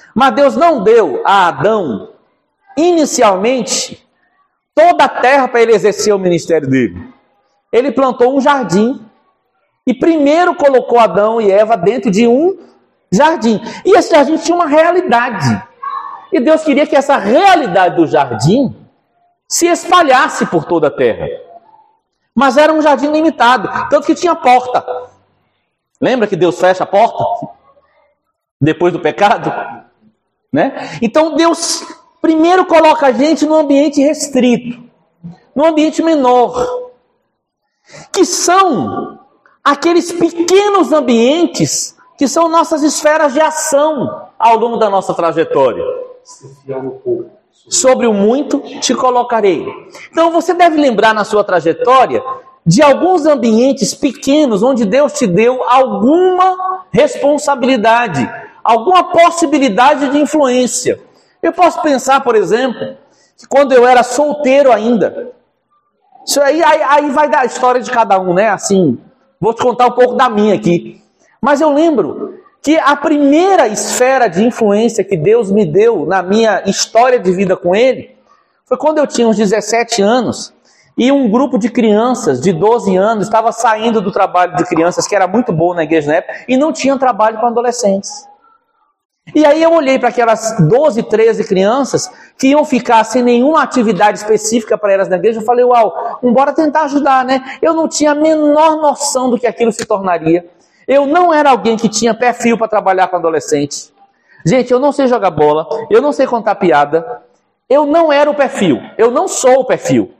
Mas Deus não deu a Adão, inicialmente, toda a terra para ele exercer o ministério dele. Ele plantou um jardim. E primeiro colocou Adão e Eva dentro de um jardim. E esse jardim tinha uma realidade. E Deus queria que essa realidade do jardim se espalhasse por toda a terra. Mas era um jardim limitado, tanto que tinha porta. Lembra que Deus fecha a porta? Depois do pecado? Né? Então Deus primeiro coloca a gente num ambiente restrito, num ambiente menor, que são aqueles pequenos ambientes que são nossas esferas de ação ao longo da nossa trajetória. Sobre o muito te colocarei. Então você deve lembrar na sua trajetória de alguns ambientes pequenos onde Deus te deu alguma responsabilidade, alguma possibilidade de influência. Eu posso pensar, por exemplo, que quando eu era solteiro ainda, isso aí vai dar a história de cada um, né? Assim, vou te contar um pouco da minha aqui. Mas eu lembro que a primeira esfera de influência que Deus me deu na minha história de vida com Ele foi quando eu tinha uns 17 anos e um grupo de crianças de 12 anos estava saindo do trabalho de crianças, que era muito bom na igreja na época, e não tinha trabalho com adolescentes. E aí eu olhei para aquelas 12, 13 crianças que iam ficar sem nenhuma atividade específica para elas na igreja. Eu falei, uau, bora tentar ajudar, né? Eu não tinha a menor noção do que aquilo se tornaria. Eu não era alguém que tinha perfil para trabalhar com adolescente. Gente, eu não sei jogar bola, eu não sei contar piada. Eu não era o perfil, eu não sou o perfil.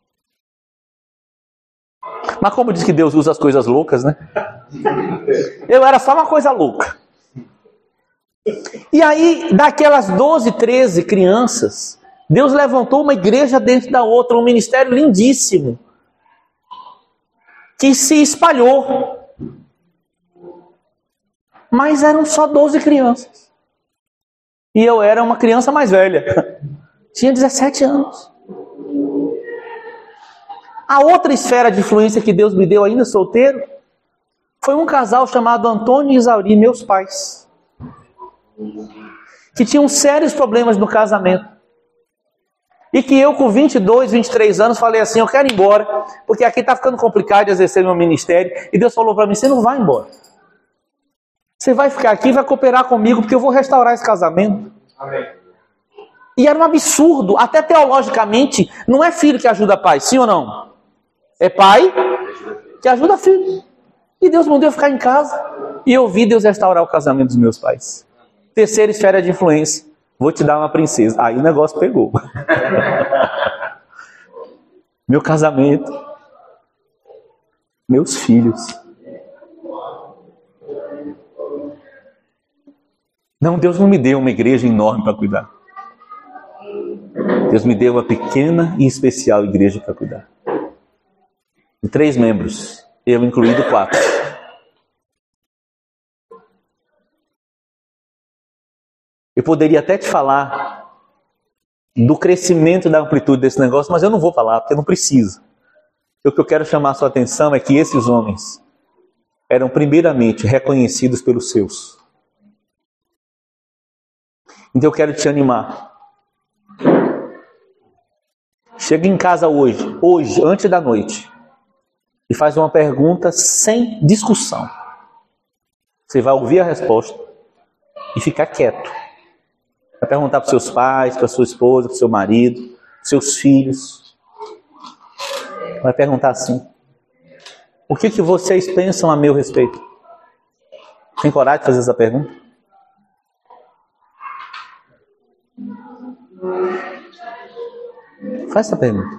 Mas como diz que Deus usa as coisas loucas, né? Eu era só uma coisa louca. E aí, daquelas 12, 13 crianças, Deus levantou uma igreja dentro da outra, um ministério lindíssimo, que se espalhou. Mas eram só 12 crianças. E eu era uma criança mais velha. Tinha 17 anos. A outra esfera de influência que Deus me deu ainda solteiro foi um casal chamado Antônio e Isauri, meus pais, que tinham sérios problemas no casamento. E que eu com 22, 23 anos falei assim, eu quero ir embora, porque aqui está ficando complicado de exercer meu ministério. E Deus falou para mim, você não vai embora. Você vai ficar aqui e vai cooperar comigo, porque eu vou restaurar esse casamento. Amém. E era um absurdo, até teologicamente, não é filho que ajuda pai, sim ou não? É pai que ajuda filho. E Deus mandou eu ficar em casa. E eu vi Deus restaurar o casamento dos meus pais. Terceira esfera de influência. Vou te dar uma princesa. Aí o negócio pegou. Meu casamento. Meus filhos. Não, Deus não me deu uma igreja enorme para cuidar. Deus me deu uma pequena e especial igreja para cuidar. De 3 membros, eu incluído 4. Eu poderia até te falar do crescimento da amplitude desse negócio, mas eu não vou falar, porque eu não preciso. O que eu quero chamar a sua atenção é que esses homens eram primeiramente reconhecidos pelos seus. Então eu quero te animar. Chega em casa hoje, antes da noite, e faz uma pergunta sem discussão. Você vai ouvir a resposta e ficar quieto. Vai perguntar para os seus pais, para sua esposa, para o seu marido, para seus filhos. Vai perguntar assim: o que vocês pensam a meu respeito? Tem coragem de fazer essa pergunta? Faz essa pergunta.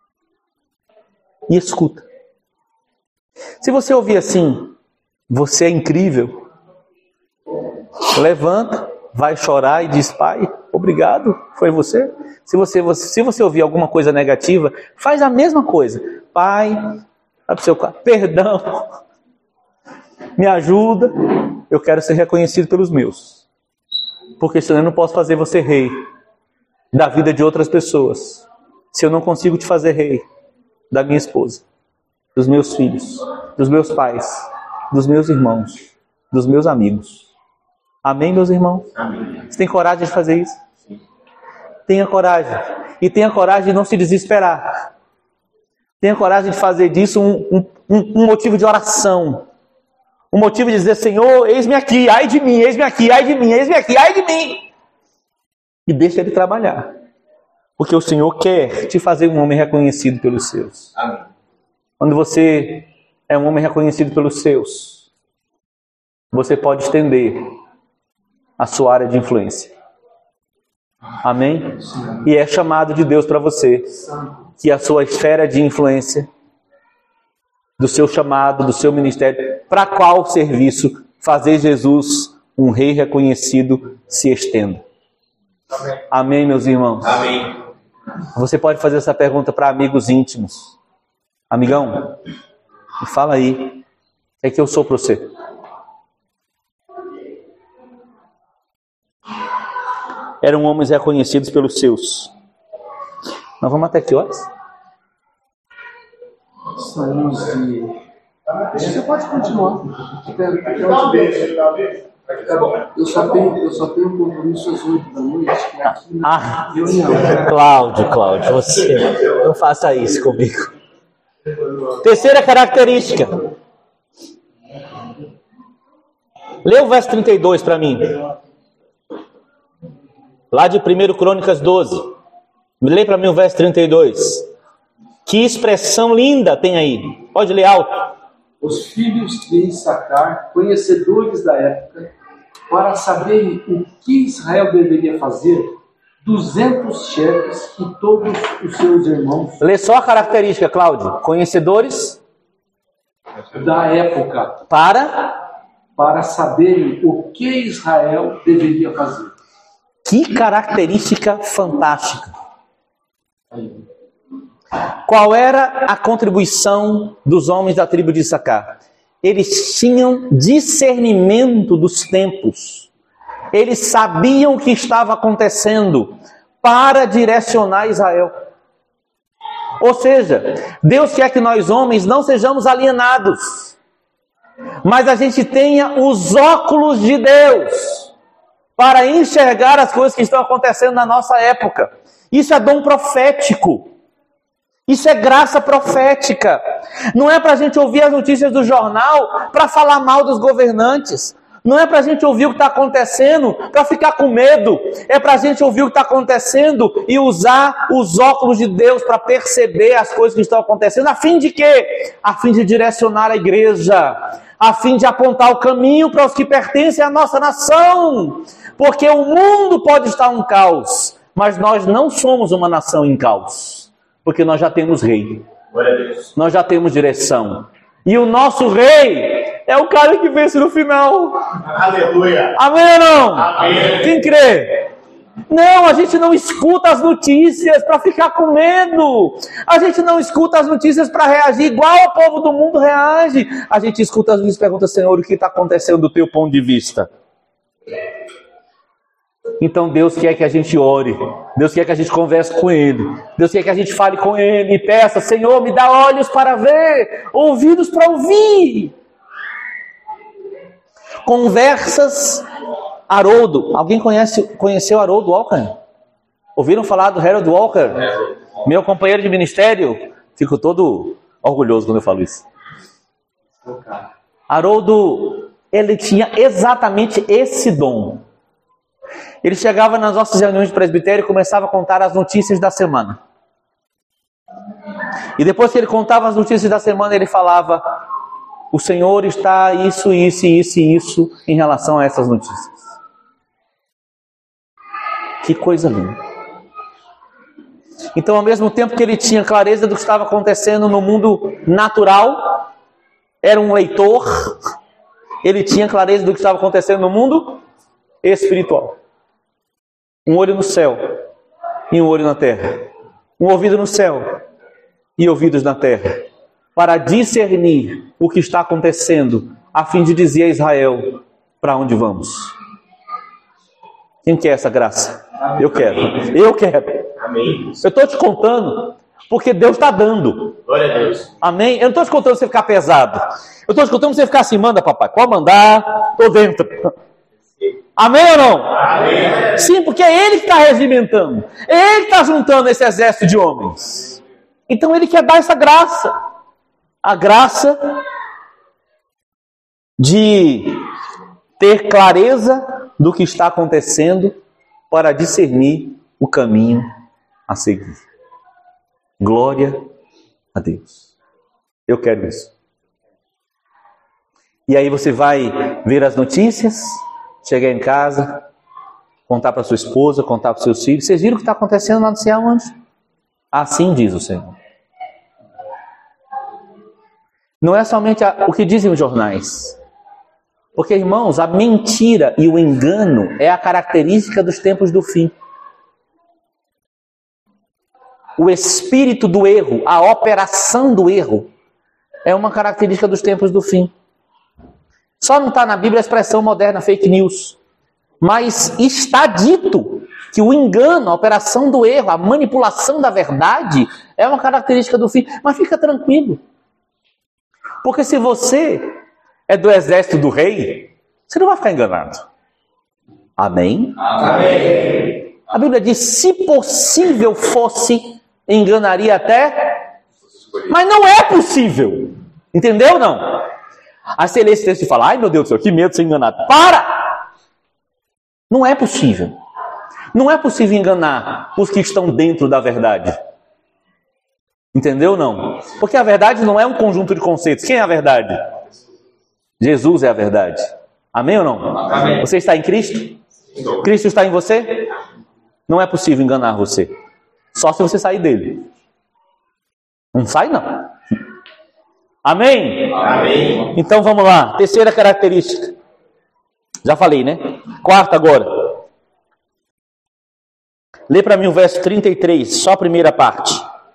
E escuta. Se você ouvir assim, você é incrível, levanta, vai chorar e diz, pai, obrigado, foi você. Se você ouvir alguma coisa negativa, faz a mesma coisa. Pai, vai pro seu quarto, perdão, me ajuda, eu quero ser reconhecido pelos meus. Porque senão eu não posso fazer você rei da vida de outras pessoas. Se eu não consigo te fazer rei da minha esposa, dos meus filhos, dos meus pais, dos meus irmãos, dos meus amigos. Amém, meus irmãos? Amém. Você tem coragem de fazer isso? Sim. Tenha coragem. E tenha coragem de não se desesperar. Tenha coragem de fazer disso um motivo de oração. Um motivo de dizer, Senhor, eis-me aqui, ai de mim, eis-me aqui, ai de mim, eis-me aqui, ai de mim. E deixa Ele trabalhar. Porque o Senhor quer te fazer um homem reconhecido pelos seus. Amém. Quando você é um homem reconhecido pelos seus, você pode estender a sua área de influência. Amém? E é chamado de Deus para você que a sua esfera de influência, do seu chamado, do seu ministério, para qual serviço fazer Jesus um rei reconhecido se estenda. Amém. Amém, meus irmãos? Amém. Você pode fazer essa pergunta para amigos íntimos. Amigão, me fala aí, o que eu sou para você? Eram homens reconhecidos pelos seus. Nós vamos até que horas? Saímos de... Você pode continuar. Eu só tenho compromisso às 8 da noite. Cláudio, você não faça isso comigo. Terceira característica. Lê o verso 32 para mim. Lá de 1 Crônicas 12. Lê para mim o verso 32. Que expressão linda tem aí. Pode ler alto. Os filhos de Issacar, conhecedores da época, para saberem o que Israel deveria fazer, 200 chefes e todos os seus irmãos. Lê só a característica, Cláudio. Conhecedores da época, para saberem o que Israel deveria fazer. Que característica fantástica. Qual era a contribuição dos homens da tribo de Issacar? Eles tinham discernimento dos tempos. Eles sabiam o que estava acontecendo para direcionar Israel. Ou seja, Deus quer que nós homens não sejamos alienados, mas a gente tenha os óculos de Deus para enxergar as coisas que estão acontecendo na nossa época. Isso é dom profético. Isso é graça profética. Não é para a gente ouvir as notícias do jornal para falar mal dos governantes. Não é para a gente ouvir o que está acontecendo para ficar com medo. É para a gente ouvir o que está acontecendo e usar os óculos de Deus para perceber as coisas que estão acontecendo. A fim de quê? A fim de direcionar a igreja. A fim de apontar o caminho para os que pertencem à nossa nação. Porque o mundo pode estar um caos, mas nós não somos uma nação em caos. Porque nós já temos rei. Nós já temos direção. E o nosso rei é o cara que vence no final. Aleluia. Amém ou não? Amém. Quem crê? Não, a gente não escuta as notícias para ficar com medo. A gente não escuta as notícias para reagir igual o povo do mundo reage. A gente escuta as notícias e pergunta, Senhor, o que está acontecendo do teu ponto de vista? Então Deus quer que a gente ore, Deus quer que a gente converse com Ele, Deus quer que a gente fale com Ele e peça, Senhor, me dá olhos para ver, ouvidos para ouvir. Conversas, Haroldo. Alguém conheceu Haroldo Walker? Ouviram falar do Harold Walker? Meu companheiro de ministério? Fico todo orgulhoso quando eu falo isso. Haroldo, ele tinha exatamente esse dom. Ele chegava nas nossas reuniões de presbitério e começava a contar as notícias da semana. E depois que ele contava as notícias da semana, ele falava, o Senhor está isso em relação a essas notícias. Que coisa linda. Então, ao mesmo tempo que ele tinha clareza do que estava acontecendo no mundo natural, era um leitor, ele tinha clareza do que estava acontecendo no mundo espiritual. Um olho no céu e um olho na terra. Um ouvido no céu e ouvidos na terra. Para discernir o que está acontecendo, a fim de dizer a Israel para onde vamos. Quem quer essa graça? Eu quero. Amém. Eu estou te contando porque Deus está dando. Glória a Deus. Amém? Eu não estou te contando para você ficar pesado. Eu estou te contando para você ficar assim, manda papai. Pode mandar, estou dentro. Amém ou não? Amém. Sim, porque é Ele que está regimentando. É Ele que está juntando esse exército de homens. Então Ele quer dar essa graça. A graça de ter clareza do que está acontecendo para discernir o caminho a seguir. Glória a Deus. Eu quero isso. E aí você vai ver as notícias, chegar em casa, contar para sua esposa, contar para seus filhos. Vocês viram o que está acontecendo lá não sei aonde? Assim diz o Senhor. Não é somente o que dizem os jornais. Porque, irmãos, a mentira e o engano é a característica dos tempos do fim. O espírito do erro, a operação do erro, é uma característica dos tempos do fim. Só não está na Bíblia a expressão moderna, fake news. Mas está dito que o engano, a operação do erro, a manipulação da verdade é uma característica do fim. Mas fica tranquilo. Porque se você é do exército do rei, você não vai ficar enganado. Amém? Amém. A Bíblia diz, se possível fosse, enganaria até... Mas não é possível. Entendeu ou não? Aí você lê esse texto e fala, ai meu Deus do céu, que medo de ser enganado. Para! Não é possível. Não é possível enganar os que estão dentro da verdade. Entendeu ou não? Porque a verdade não é um conjunto de conceitos. Quem é a verdade? Jesus é a verdade. Amém ou não? Amém. Você está em Cristo? Cristo está em você? Não é possível enganar você. Só se você sair dele. Não sai não. Amém? Amém. Então vamos lá. Terceira característica. Já falei, né? Quarta agora. Lê para mim o verso 33, só a primeira parte.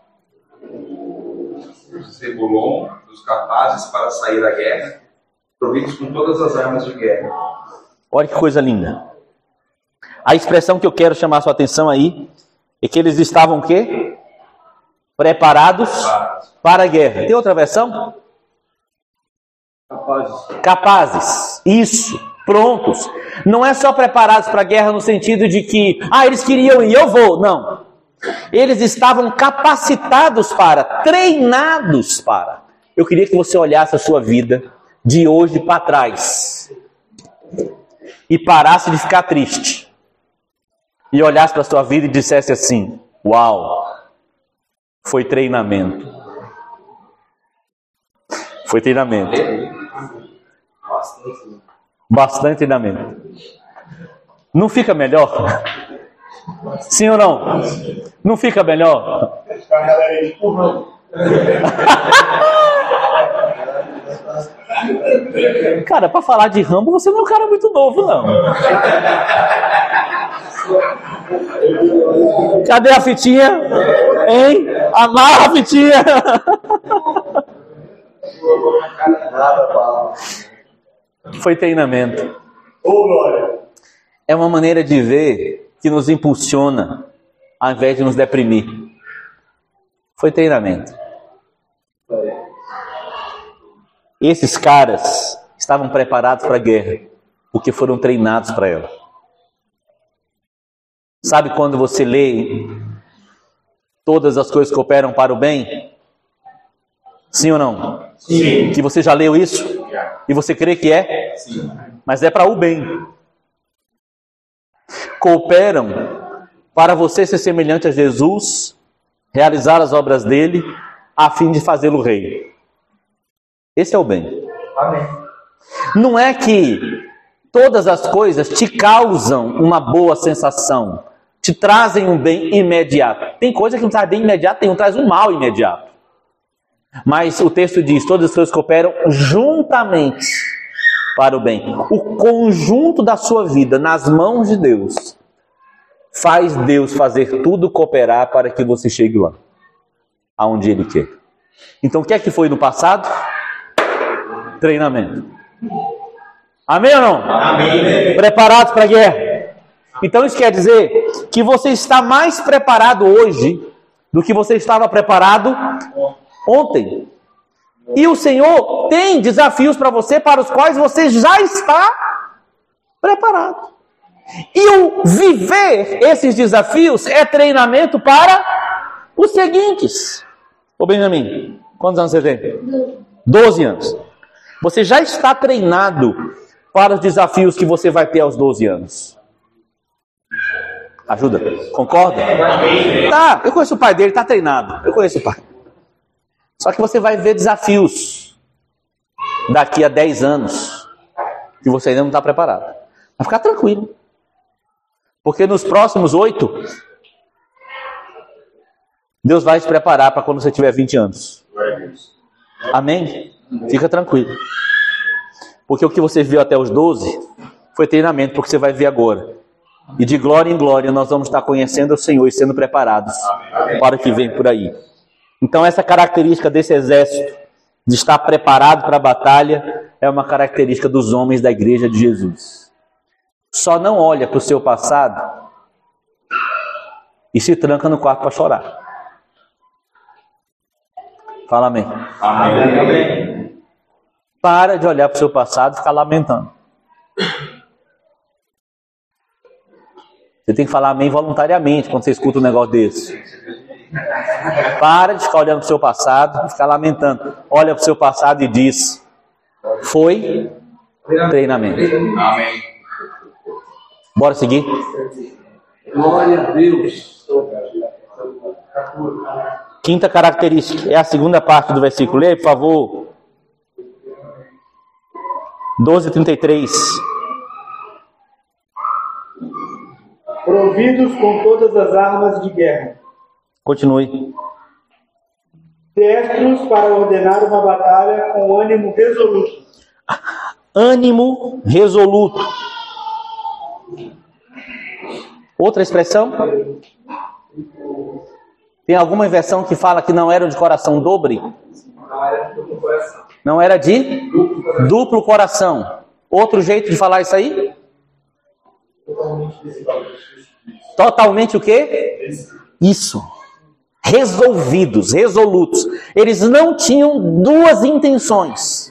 Zebulon, dos capazes para sair da guerra, providos com todas as armas de guerra. Olha que coisa linda. A expressão que eu quero chamar a sua atenção aí é que eles estavam o quê? Preparados para a guerra. Tem outra versão? Capazes. Isso. Prontos. Não é só preparados para a guerra no sentido de que, eles queriam ir, eu vou. Não. Eles estavam capacitados para, treinados para. Eu queria que você olhasse a sua vida de hoje para trás e parasse de ficar triste e olhasse para a sua vida e dissesse assim, uau, foi treinamento. Foi treinamento. Bastante treinamento. Não fica melhor? Sim ou não? Não fica melhor? Cara, para falar de Rambo, você não é um cara muito novo, não. Cadê a fitinha? Hein? Amarra a fitinha. Foi treinamento. É uma maneira de ver que nos impulsiona ao invés de nos deprimir. Foi treinamento. Esses caras estavam preparados para a guerra, porque foram treinados para ela. Sabe quando você lê todas as coisas cooperam para o bem? Sim ou não? Sim. Que você já leu isso? E você crê que é? Sim. Mas é para o bem. Cooperam para você ser semelhante a Jesus, realizar as obras dele, a fim de fazê-lo rei. Esse é o bem. Amém. Não é que todas as coisas te causam uma boa sensação, te trazem um bem imediato. Tem coisa que não traz bem imediato, tem um traz um mal imediato. Mas o texto diz, todas as coisas cooperam juntamente para o bem. O conjunto da sua vida nas mãos de Deus faz Deus fazer tudo cooperar para que você chegue lá, aonde Ele quer. Então o que é que foi no passado? Treinamento. Amém ou não? Amém. Preparados para a guerra. Então isso quer dizer que você está mais preparado hoje do que você estava preparado ontem. E o Senhor tem desafios para você para os quais você já está preparado. E o viver esses desafios é treinamento para os seguintes. Ô Benjamin, quantos anos você tem? 12 anos. Você já está treinado para os desafios que você vai ter aos 12 anos. Ajuda? Concorda? Tá, eu conheço o pai dele, está treinado. Eu conheço o pai. Só que você vai ver desafios daqui a 10 anos que você ainda não está preparado. Vai ficar tranquilo. Porque nos próximos 8, Deus vai te preparar para quando você tiver 20 anos. Amém? Fica tranquilo. Porque o que você viu até os 12 foi treinamento, porque você vai ver agora. E de glória em glória nós vamos estar conhecendo o Senhor e sendo preparados para o que vem por aí. Então essa característica desse exército, de estar preparado para a batalha, é uma característica dos homens da igreja de Jesus. Só não olha para o seu passado e se tranca no quarto para chorar. Fala amém. Amém. Amém. Para de olhar para o seu passado e ficar lamentando. Você tem que falar amém voluntariamente quando você escuta um negócio desse. Para de ficar olhando para o seu passado e ficar lamentando. Olha para o seu passado e diz: foi treinamento. Amém. Bora seguir? Glória a Deus. Quinta característica, é a segunda parte do versículo. Leia, por favor. 12:33. Providos com todas as armas de guerra, Continue. destros para ordenar uma batalha com ânimo resoluto. Ânimo resoluto. Outra expressão? Tem alguma versão que fala que não era de coração dobre? Não era de duplo coração. Outro jeito de falar isso aí? Totalmente o quê? Isso. Resolvidos, resolutos. Eles não tinham duas intenções.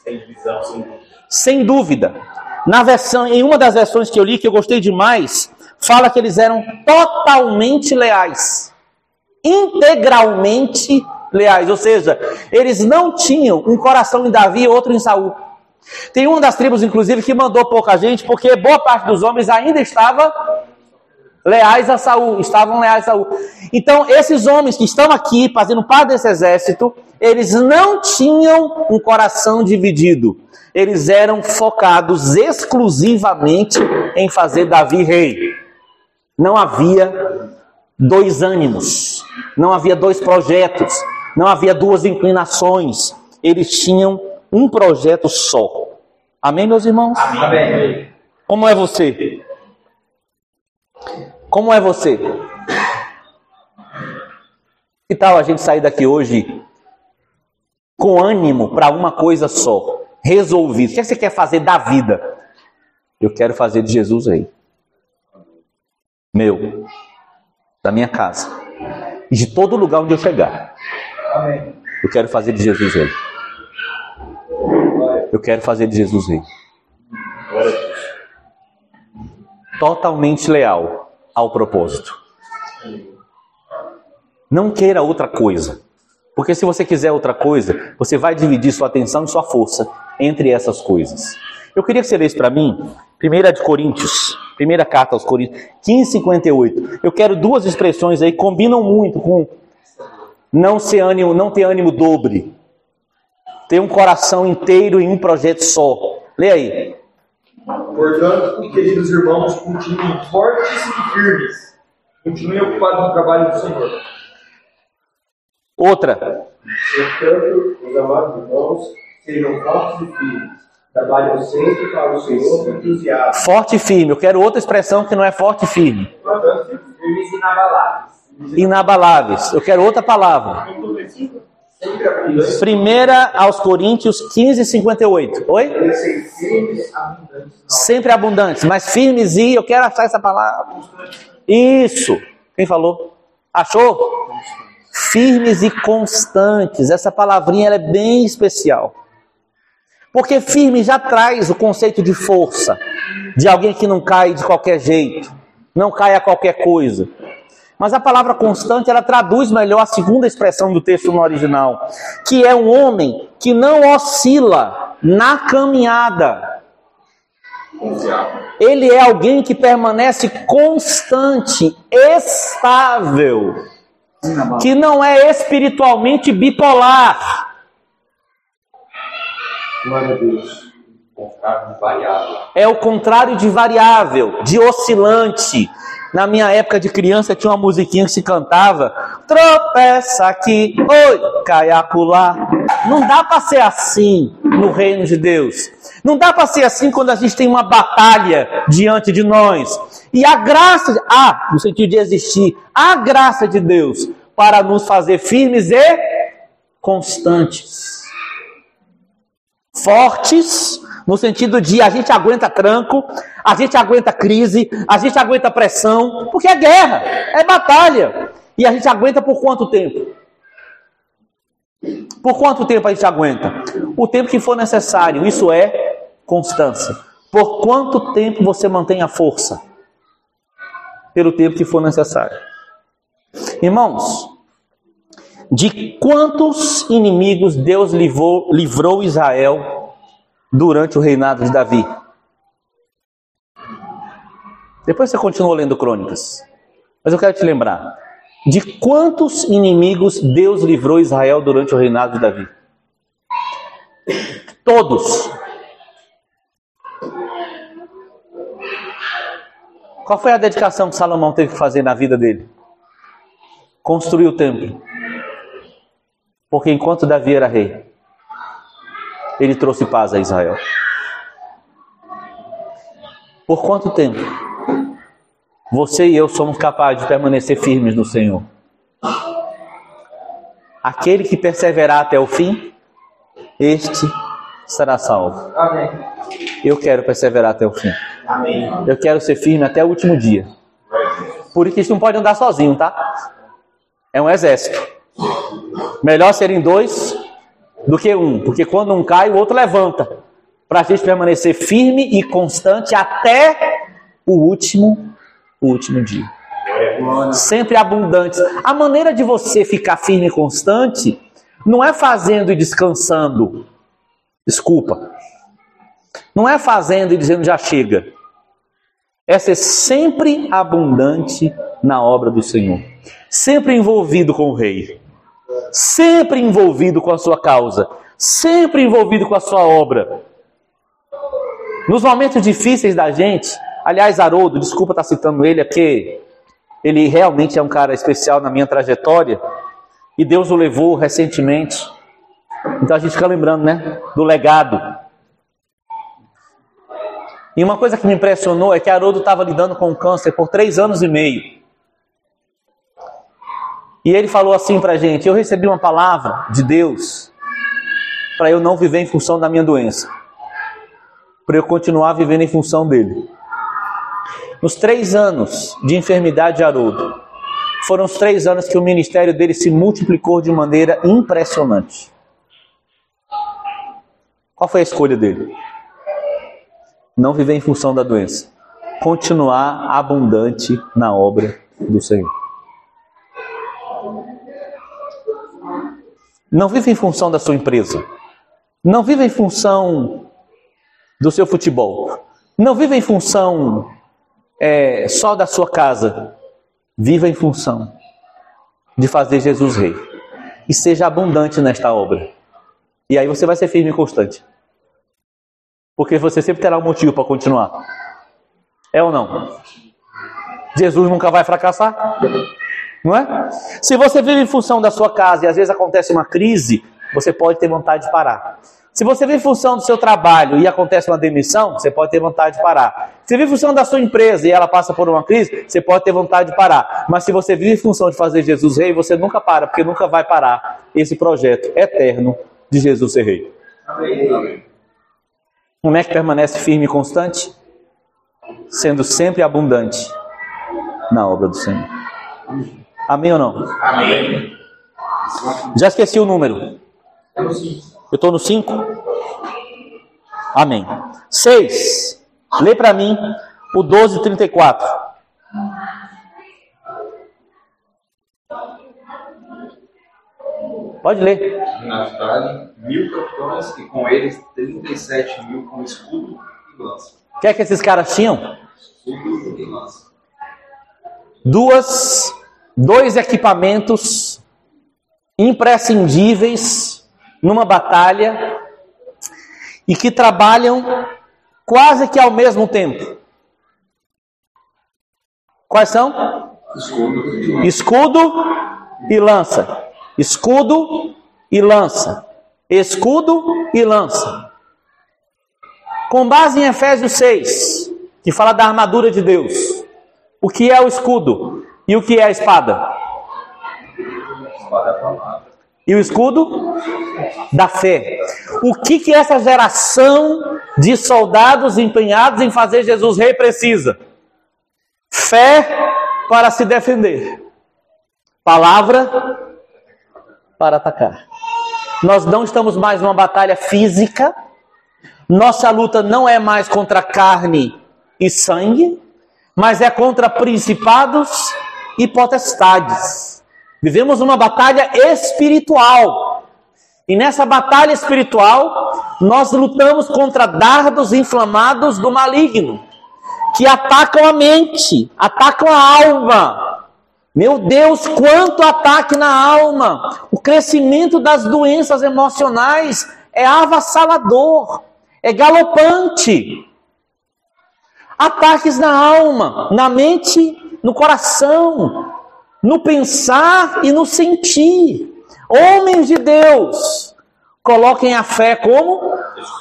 Sem dúvida. Em uma das versões que eu li, que eu gostei demais, fala que eles eram totalmente leais. Integralmente leais. Ou seja, eles não tinham um coração em Davi e outro em Saul. Tem uma das tribos, inclusive, que mandou pouca gente, porque boa parte dos homens ainda estavam leais a Saul. Então, esses homens que estão aqui, fazendo parte desse exército, eles não tinham um coração dividido. Eles eram focados exclusivamente em fazer Davi rei. Não havia dois ânimos, não havia dois projetos, não havia duas inclinações. Eles tinham um projeto só. Amém, meus irmãos? Amém. Como é você? Como é você? Que tal a gente sair daqui hoje com ânimo para uma coisa só? Resolvido. O que você quer fazer da vida? Eu quero fazer de Jesus rei. Meu. Da minha casa. E de todo lugar onde eu chegar. Amém. Eu quero fazer de Jesus rei. Eu quero fazer de Jesus rei. Totalmente leal ao propósito. Não queira outra coisa. Porque se você quiser outra coisa, você vai dividir sua atenção e sua força entre essas coisas. Eu queria que você lesse para mim, 1 de Coríntios, primeira carta aos Coríntios, 15:58. Eu quero duas expressões aí que combinam muito com não ter ânimo dobre. Ter um coração inteiro em um projeto só. Lê aí. Portanto, queridos irmãos, continuem fortes e firmes. Continuem ocupados no trabalho do Senhor. Outra. Portanto, meus amados irmãos, sejam fortes e firmes. Trabalham sempre para o Senhor com entusiasmo. Forte e firme. Eu quero outra expressão que não é forte e firme. Firmes e inabaláveis. Inabaláveis. Eu quero outra palavra. Sempre abundantes. 1 aos Coríntios 15:58. Oi? Firmes, abundantes. Sempre abundantes, mas firmes e... Eu quero achar essa palavra. Isso. Quem falou? Achou? Firmes e constantes. Essa palavrinha ela é bem especial. Porque firme já traz o conceito de força, de alguém que não cai de qualquer jeito, não cai a qualquer coisa. Mas a palavra constante, ela traduz melhor a segunda expressão do texto no original, que é um homem que não oscila na caminhada. Ele é alguém que permanece constante, estável, que não é espiritualmente bipolar. Glória a Deus. É o contrário de variável, de oscilante. Na minha época de criança tinha uma musiquinha que se cantava: tropeça aqui, oi, cai acolá. Não dá para ser assim no reino de Deus. Não dá para ser assim quando a gente tem uma batalha diante de nós. E a graça, no sentido de existir, a graça de Deus para nos fazer firmes e constantes. Fortes, no sentido de a gente aguenta tranco, a gente aguenta crise, a gente aguenta pressão, porque é guerra, é batalha. E a gente aguenta por quanto tempo? Por quanto tempo a gente aguenta? O tempo que for necessário, isso é constância. Por quanto tempo você mantém a força? Pelo tempo que for necessário. Irmãos, de quantos inimigos Deus livrou Israel durante o reinado de Davi? Depois você continua lendo Crônicas. Mas eu quero te lembrar. De quantos inimigos Deus livrou Israel durante o reinado de Davi? Todos. Qual foi a dedicação que Salomão teve que fazer na vida dele? Construir o templo. Porque enquanto Davi era rei, ele trouxe paz a Israel. Por quanto tempo você e eu somos capazes de permanecer firmes no Senhor? Aquele que perseverar até o fim, este será salvo. Amém. Eu quero perseverar até o fim. Amém. Eu quero ser firme até o último dia. Por isso que a gente não pode andar sozinho, tá? É um exército. Melhor serem dois do que um, porque quando um cai, o outro levanta. Para a gente permanecer firme e constante até o último dia. Sempre abundante. A maneira de você ficar firme e constante não é fazendo e descansando. Desculpa. Não é fazendo e dizendo já chega. É ser sempre abundante na obra do Senhor. Sempre envolvido com o Rei. Sempre envolvido com a sua causa. Sempre envolvido com a sua obra. Nos momentos difíceis da gente, aliás, Haroldo, desculpa estar citando ele, é porque ele realmente é um cara especial na minha trajetória, e Deus o levou recentemente. Então a gente fica lembrando, né, do legado. E uma coisa que me impressionou é que Haroldo estava lidando com câncer por 3 anos e meio. E ele falou assim pra gente: eu recebi uma palavra de Deus para eu não viver em função da minha doença, para eu continuar vivendo em função dele. Nos 3 anos de enfermidade de Haroldo, foram os 3 anos que o ministério dele se multiplicou de maneira impressionante. Qual foi a escolha dele? Não viver em função da doença. Continuar abundante na obra do Senhor. Não vive em função da sua empresa. Não vive em função do seu futebol. Não vive em função só da sua casa. Viva em função de fazer Jesus rei. E seja abundante nesta obra. E aí você vai ser firme e constante. Porque você sempre terá um motivo para continuar. É ou não? Jesus nunca vai fracassar. Não é? Se você vive em função da sua casa e às vezes acontece uma crise, você pode ter vontade de parar. Se você vive em função do seu trabalho e acontece uma demissão, você pode ter vontade de parar. Se vive em função da sua empresa e ela passa por uma crise, você pode ter vontade de parar. Mas se você vive em função de fazer Jesus rei, você nunca para, porque nunca vai parar esse projeto eterno de Jesus ser rei. Amém. Como é que permanece firme e constante? Sendo sempre abundante na obra do Senhor. Amém ou não? Amém. Já esqueci o número. Eu estou no 5. Amém. 6. Lê para mim o 12:34. Pode ler. Naphtali, 1.000 capitães e com eles 37.000 com escudo e lança. O que é que esses caras tinham? Escudo e lança. Dois equipamentos imprescindíveis numa batalha e que trabalham quase que ao mesmo tempo. Quais são? Escudo e lança. Escudo e lança. Escudo e lança. Com base em Efésios 6, que fala da armadura de Deus, o que é o escudo e o que é a espada? E o escudo da fé. O que essa geração de soldados empenhados em fazer Jesus rei precisa? Fé para se defender. Palavra para atacar. Nós não estamos mais numa batalha física. Nossa luta não é mais contra carne e sangue, mas é contra principados e potestades. Vivemos uma batalha espiritual. E nessa batalha espiritual, nós lutamos contra dardos inflamados do maligno, que atacam a mente, atacam a alma. Meu Deus, quanto ataque na alma! O crescimento das doenças emocionais é avassalador, é galopante. Ataques na alma, na mente, no coração, no pensar e no sentir. Homens de Deus, coloquem a fé como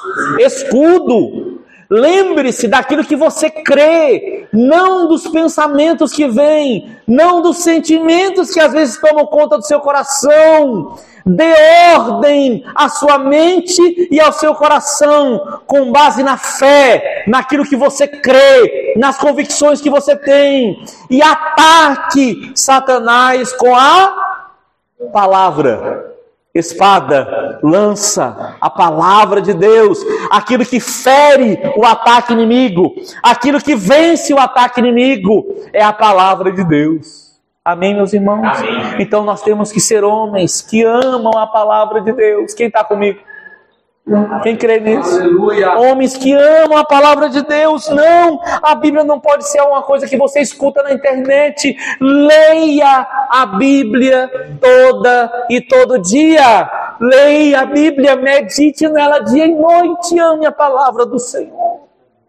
escudo. Lembre-se daquilo que você crê, não dos pensamentos que vêm, não dos sentimentos que às vezes tomam conta do seu coração. Dê ordem à sua mente e ao seu coração, com base na fé, naquilo que você crê, nas convicções que você tem. E ataque Satanás com a palavra. Espada, lança, a palavra de Deus, aquilo que fere o ataque inimigo, aquilo que vence o ataque inimigo, é a palavra de Deus. Amém, meus irmãos? Amém. Então nós temos que ser homens que amam a palavra de Deus. Quem está comigo? Quem crê nisso? Aleluia. Homens que amam a palavra de Deus. Não, a Bíblia não pode ser uma coisa que você escuta na internet. Leia a Bíblia toda e todo dia. Leia a Bíblia, medite nela dia e noite. Ame a palavra do Senhor.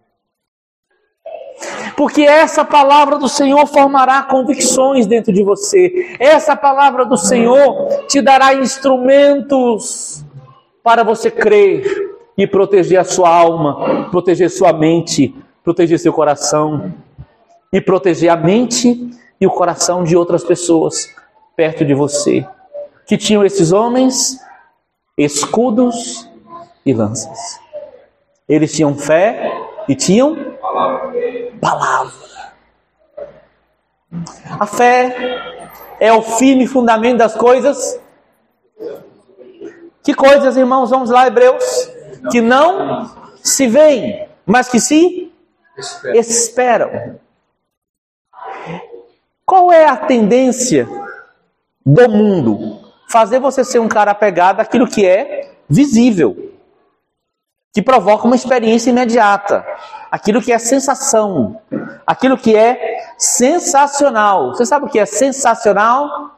Porque essa palavra do Senhor formará convicções dentro de você. Essa palavra do Senhor te dará instrumentos para você crer e proteger a sua alma, proteger sua mente, proteger seu coração e proteger a mente e o coração de outras pessoas perto de você. Que tinham esses homens? Escudos e lanças. Eles tinham fé e tinham palavra. A fé é o firme fundamento das coisas. Que coisas, irmãos? Vamos lá, Hebreus. Que não se veem, mas que se esperam. Qual é a tendência do mundo? Fazer você ser um cara apegado àquilo que é visível, que provoca uma experiência imediata, aquilo que é sensação, aquilo que é sensacional. Você sabe o que é sensacional?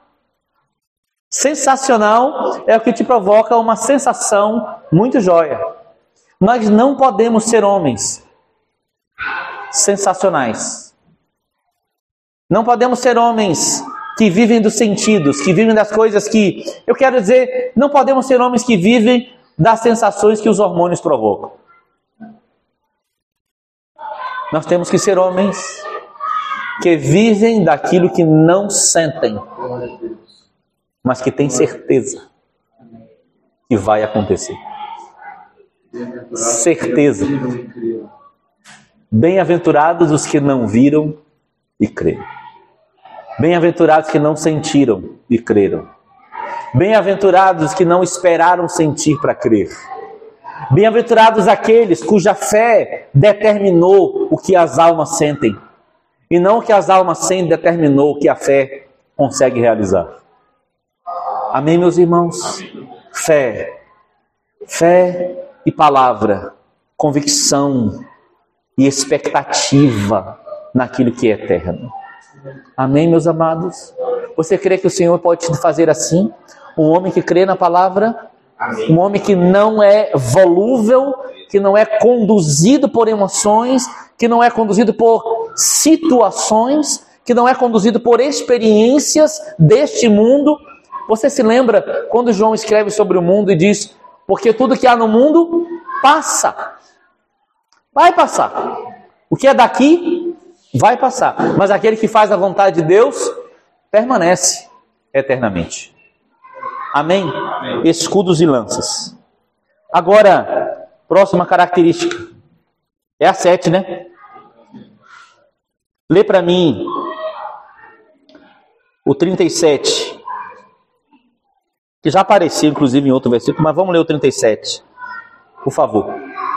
Sensacional é o que te provoca uma sensação muito jóia. Nós não podemos ser homens sensacionais. Não podemos ser homens que vivem dos sentidos, que vivem das coisas que... Eu quero dizer, não podemos ser homens que vivem das sensações que os hormônios provocam. Nós temos que ser homens que vivem daquilo que não sentem, mas que têm certeza que vai acontecer. Certeza. Bem-aventurados os que não viram e creram. Bem-aventurados que não sentiram e creram. Bem-aventurados que não esperaram sentir para crer. Bem-aventurados aqueles cuja fé determinou o que as almas sentem, e não o que as almas sentem determinou o que a fé consegue realizar. Amém, meus irmãos? Amém. Fé e palavra, convicção e expectativa naquilo que é eterno. Amém, meus amados? Você crê que o Senhor pode te fazer assim? Um homem que crê na palavra? Amém. Um homem que não é volúvel, que não é conduzido por emoções, que não é conduzido por situações, que não é conduzido por experiências deste mundo. Você se lembra quando João escreve sobre o mundo e diz: porque tudo que há no mundo passa. Vai passar. O que é daqui vai passar. Mas aquele que faz a vontade de Deus permanece eternamente. Amém? Amém. Escudos e lanças. Agora, próxima característica. É a 7, né? Lê para mim o 37. Que já apareceu, inclusive, em outro versículo, mas vamos ler o 37. Por favor.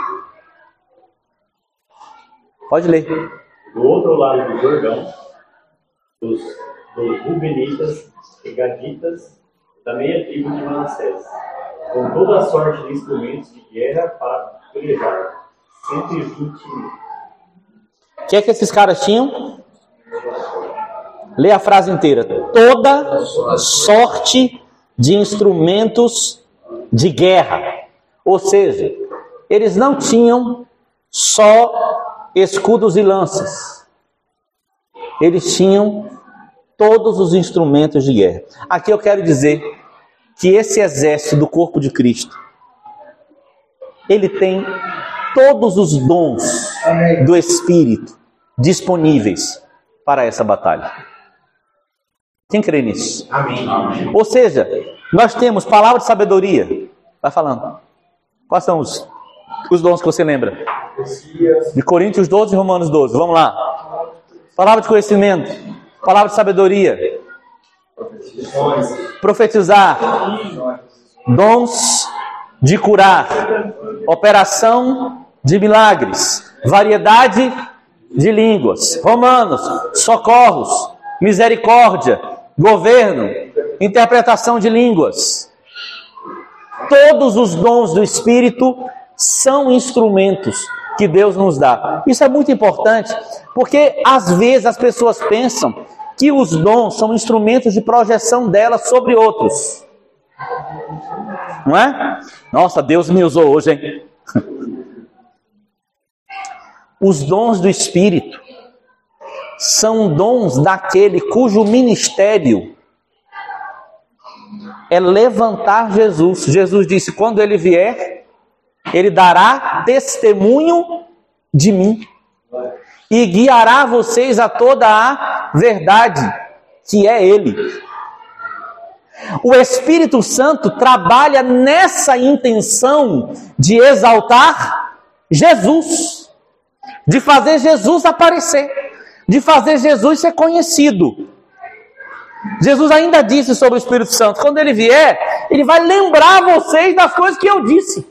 Pode ler. Do outro lado do Jordão, dos Rubenitas e Gaditas, da meia tribo de Manassés, com toda a sorte de instrumentos de guerra para pelejar, 120 mil. O que é que esses caras tinham? Lê a frase inteira. Toda sorte de instrumentos de guerra. Ou seja, eles não tinham só escudos e lanças. Eles tinham todos os instrumentos de guerra. Aqui eu quero dizer que esse exército do corpo de Cristo, ele tem todos os dons do Espírito disponíveis para essa batalha. Quem crê nisso? Amém. Amém. Ou seja, nós temos palavra de sabedoria. Vai falando. Quais são os dons que você lembra? De Coríntios 12 e Romanos 12. Vamos lá. Palavra de conhecimento. Palavra de sabedoria. Profetizar. Dons de curar. Operação de milagres. Variedade de línguas. Romanos. Socorros. Misericórdia. Governo. Interpretação de línguas. Todos os dons do Espírito são instrumentos que Deus nos dá. Isso é muito importante, porque às vezes as pessoas pensam que os dons são instrumentos de projeção delas sobre outros. Não é? Nossa, Deus me usou hoje, hein? Os dons do Espírito são dons daquele cujo ministério é levantar Jesus. Jesus disse: quando ele vier, ele dará testemunho de mim e guiará vocês a toda a verdade, que é ele. O Espírito Santo trabalha nessa intenção de exaltar Jesus, de fazer Jesus aparecer, de fazer Jesus ser conhecido. Jesus ainda disse sobre o Espírito Santo: quando ele vier, ele vai lembrar vocês das coisas que eu disse.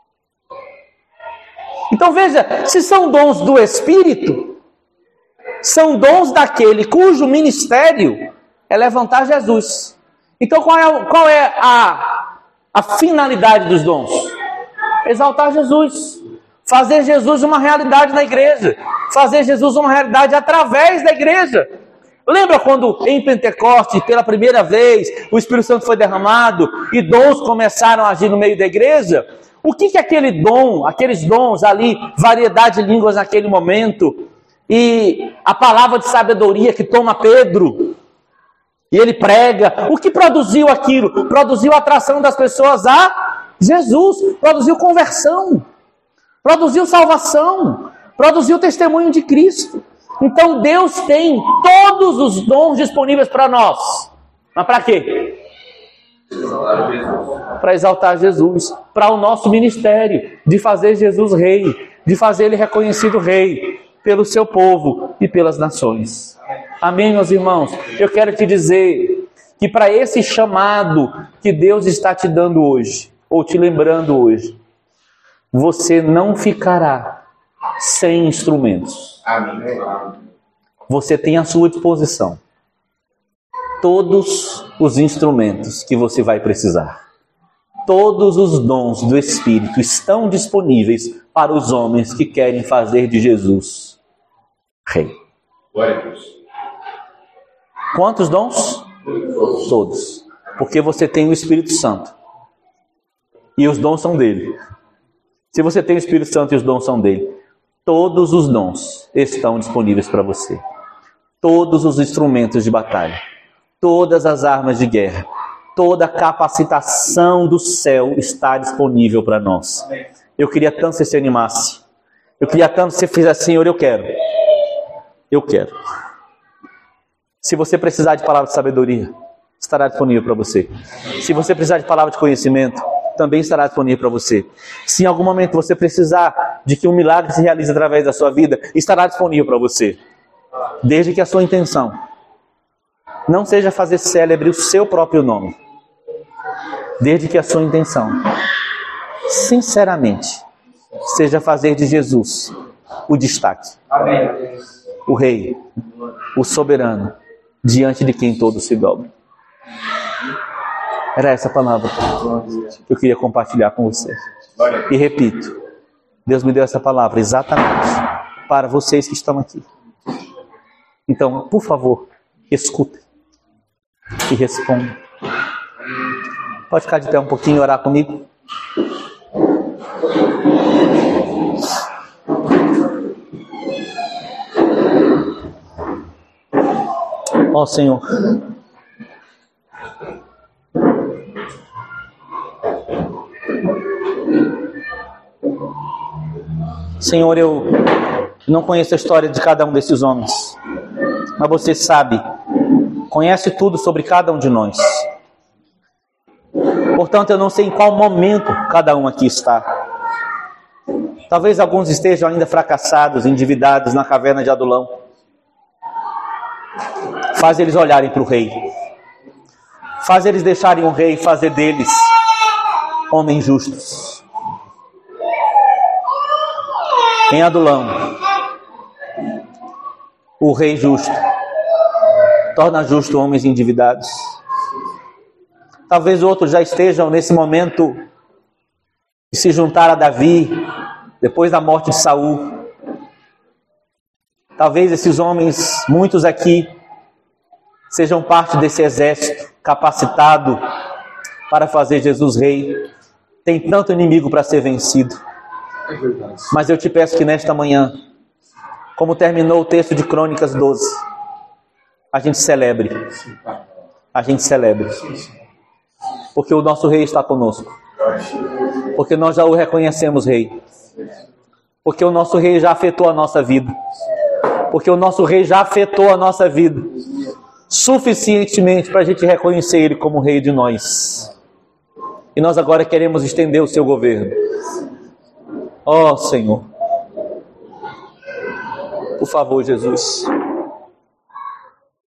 Então veja, se são dons do Espírito, são dons daquele cujo ministério é levantar Jesus. Então qual é a finalidade dos dons? Exaltar Jesus. Fazer Jesus uma realidade na igreja. Fazer Jesus uma realidade através da igreja. Lembra quando em Pentecostes, pela primeira vez, o Espírito Santo foi derramado e dons começaram a agir no meio da igreja? O que aquele dom, aqueles dons ali, variedade de línguas naquele momento, e a palavra de sabedoria que toma Pedro, e ele prega, o que produziu aquilo? Produziu a atração das pessoas a Jesus, produziu conversão, produziu salvação, produziu testemunho de Cristo. Então Deus tem todos os dons disponíveis para nós. Mas para quê? Para exaltar Jesus, para o nosso ministério, de fazer Jesus rei, de fazer ele reconhecido rei pelo seu povo e pelas nações. Amém, meus irmãos? Eu quero te dizer que para esse chamado que Deus está te dando hoje, ou te lembrando hoje, você não ficará sem instrumentos. Amém. Você tem à sua disposição todos os instrumentos que você vai precisar. Todos os dons do Espírito estão disponíveis para os homens que querem fazer de Jesus Rei. Glória a Deus. Quantos dons? Todos. Porque você tem o Espírito Santo. E os dons são dele. Se você tem o Espírito Santo e os dons são dele, todos os dons estão disponíveis para você. Todos os instrumentos de batalha. Todas as armas de guerra. Toda a capacitação do céu está disponível para nós. Eu queria tanto que você se animasse. Eu queria tanto que você fizesse, Senhor, eu quero. Eu quero. Se você precisar de palavra de sabedoria, estará disponível para você. Se você precisar de palavra de conhecimento, também estará disponível para você. Se em algum momento você precisar de que um milagre se realize através da sua vida, estará disponível para você. Desde que a sua intenção não seja fazer célebre o seu próprio nome. Desde que a sua intenção, sinceramente, seja fazer de Jesus o destaque. Amém. O Rei, o soberano, diante de quem todos se dobram. Era essa palavra que eu queria compartilhar com você. E repito, Deus me deu essa palavra exatamente para vocês que estão aqui. Então, por favor, escutem e respondam. Pode ficar de pé um pouquinho e orar comigo? Ó Senhor, Senhor, eu não conheço a história de cada um desses homens, mas você sabe, conhece tudo sobre cada um de nós. Portanto, eu não sei em qual momento cada um aqui está. Talvez alguns estejam ainda fracassados, endividados na caverna de Adulão. Faz eles olharem para o Rei. Faz eles deixarem o Rei fazer deles homens justos. Em Adulão, o Rei justo torna justo homens endividados. Talvez outros já estejam nesse momento de se juntar a Davi depois da morte de Saul. Talvez esses homens, muitos aqui, sejam parte desse exército capacitado para fazer Jesus Rei. Tem tanto inimigo para ser vencido. É verdade. Mas eu te peço que nesta manhã, como terminou o texto de Crônicas 12, a gente celebre. A gente celebre. Porque o nosso Rei está conosco. Porque nós já o reconhecemos Rei. Porque o nosso Rei já afetou a nossa vida. Porque o nosso Rei já afetou a nossa vida suficientemente para a gente reconhecer Ele como Rei de nós. E nós agora queremos estender o seu governo. Ó Senhor, por favor, Jesus,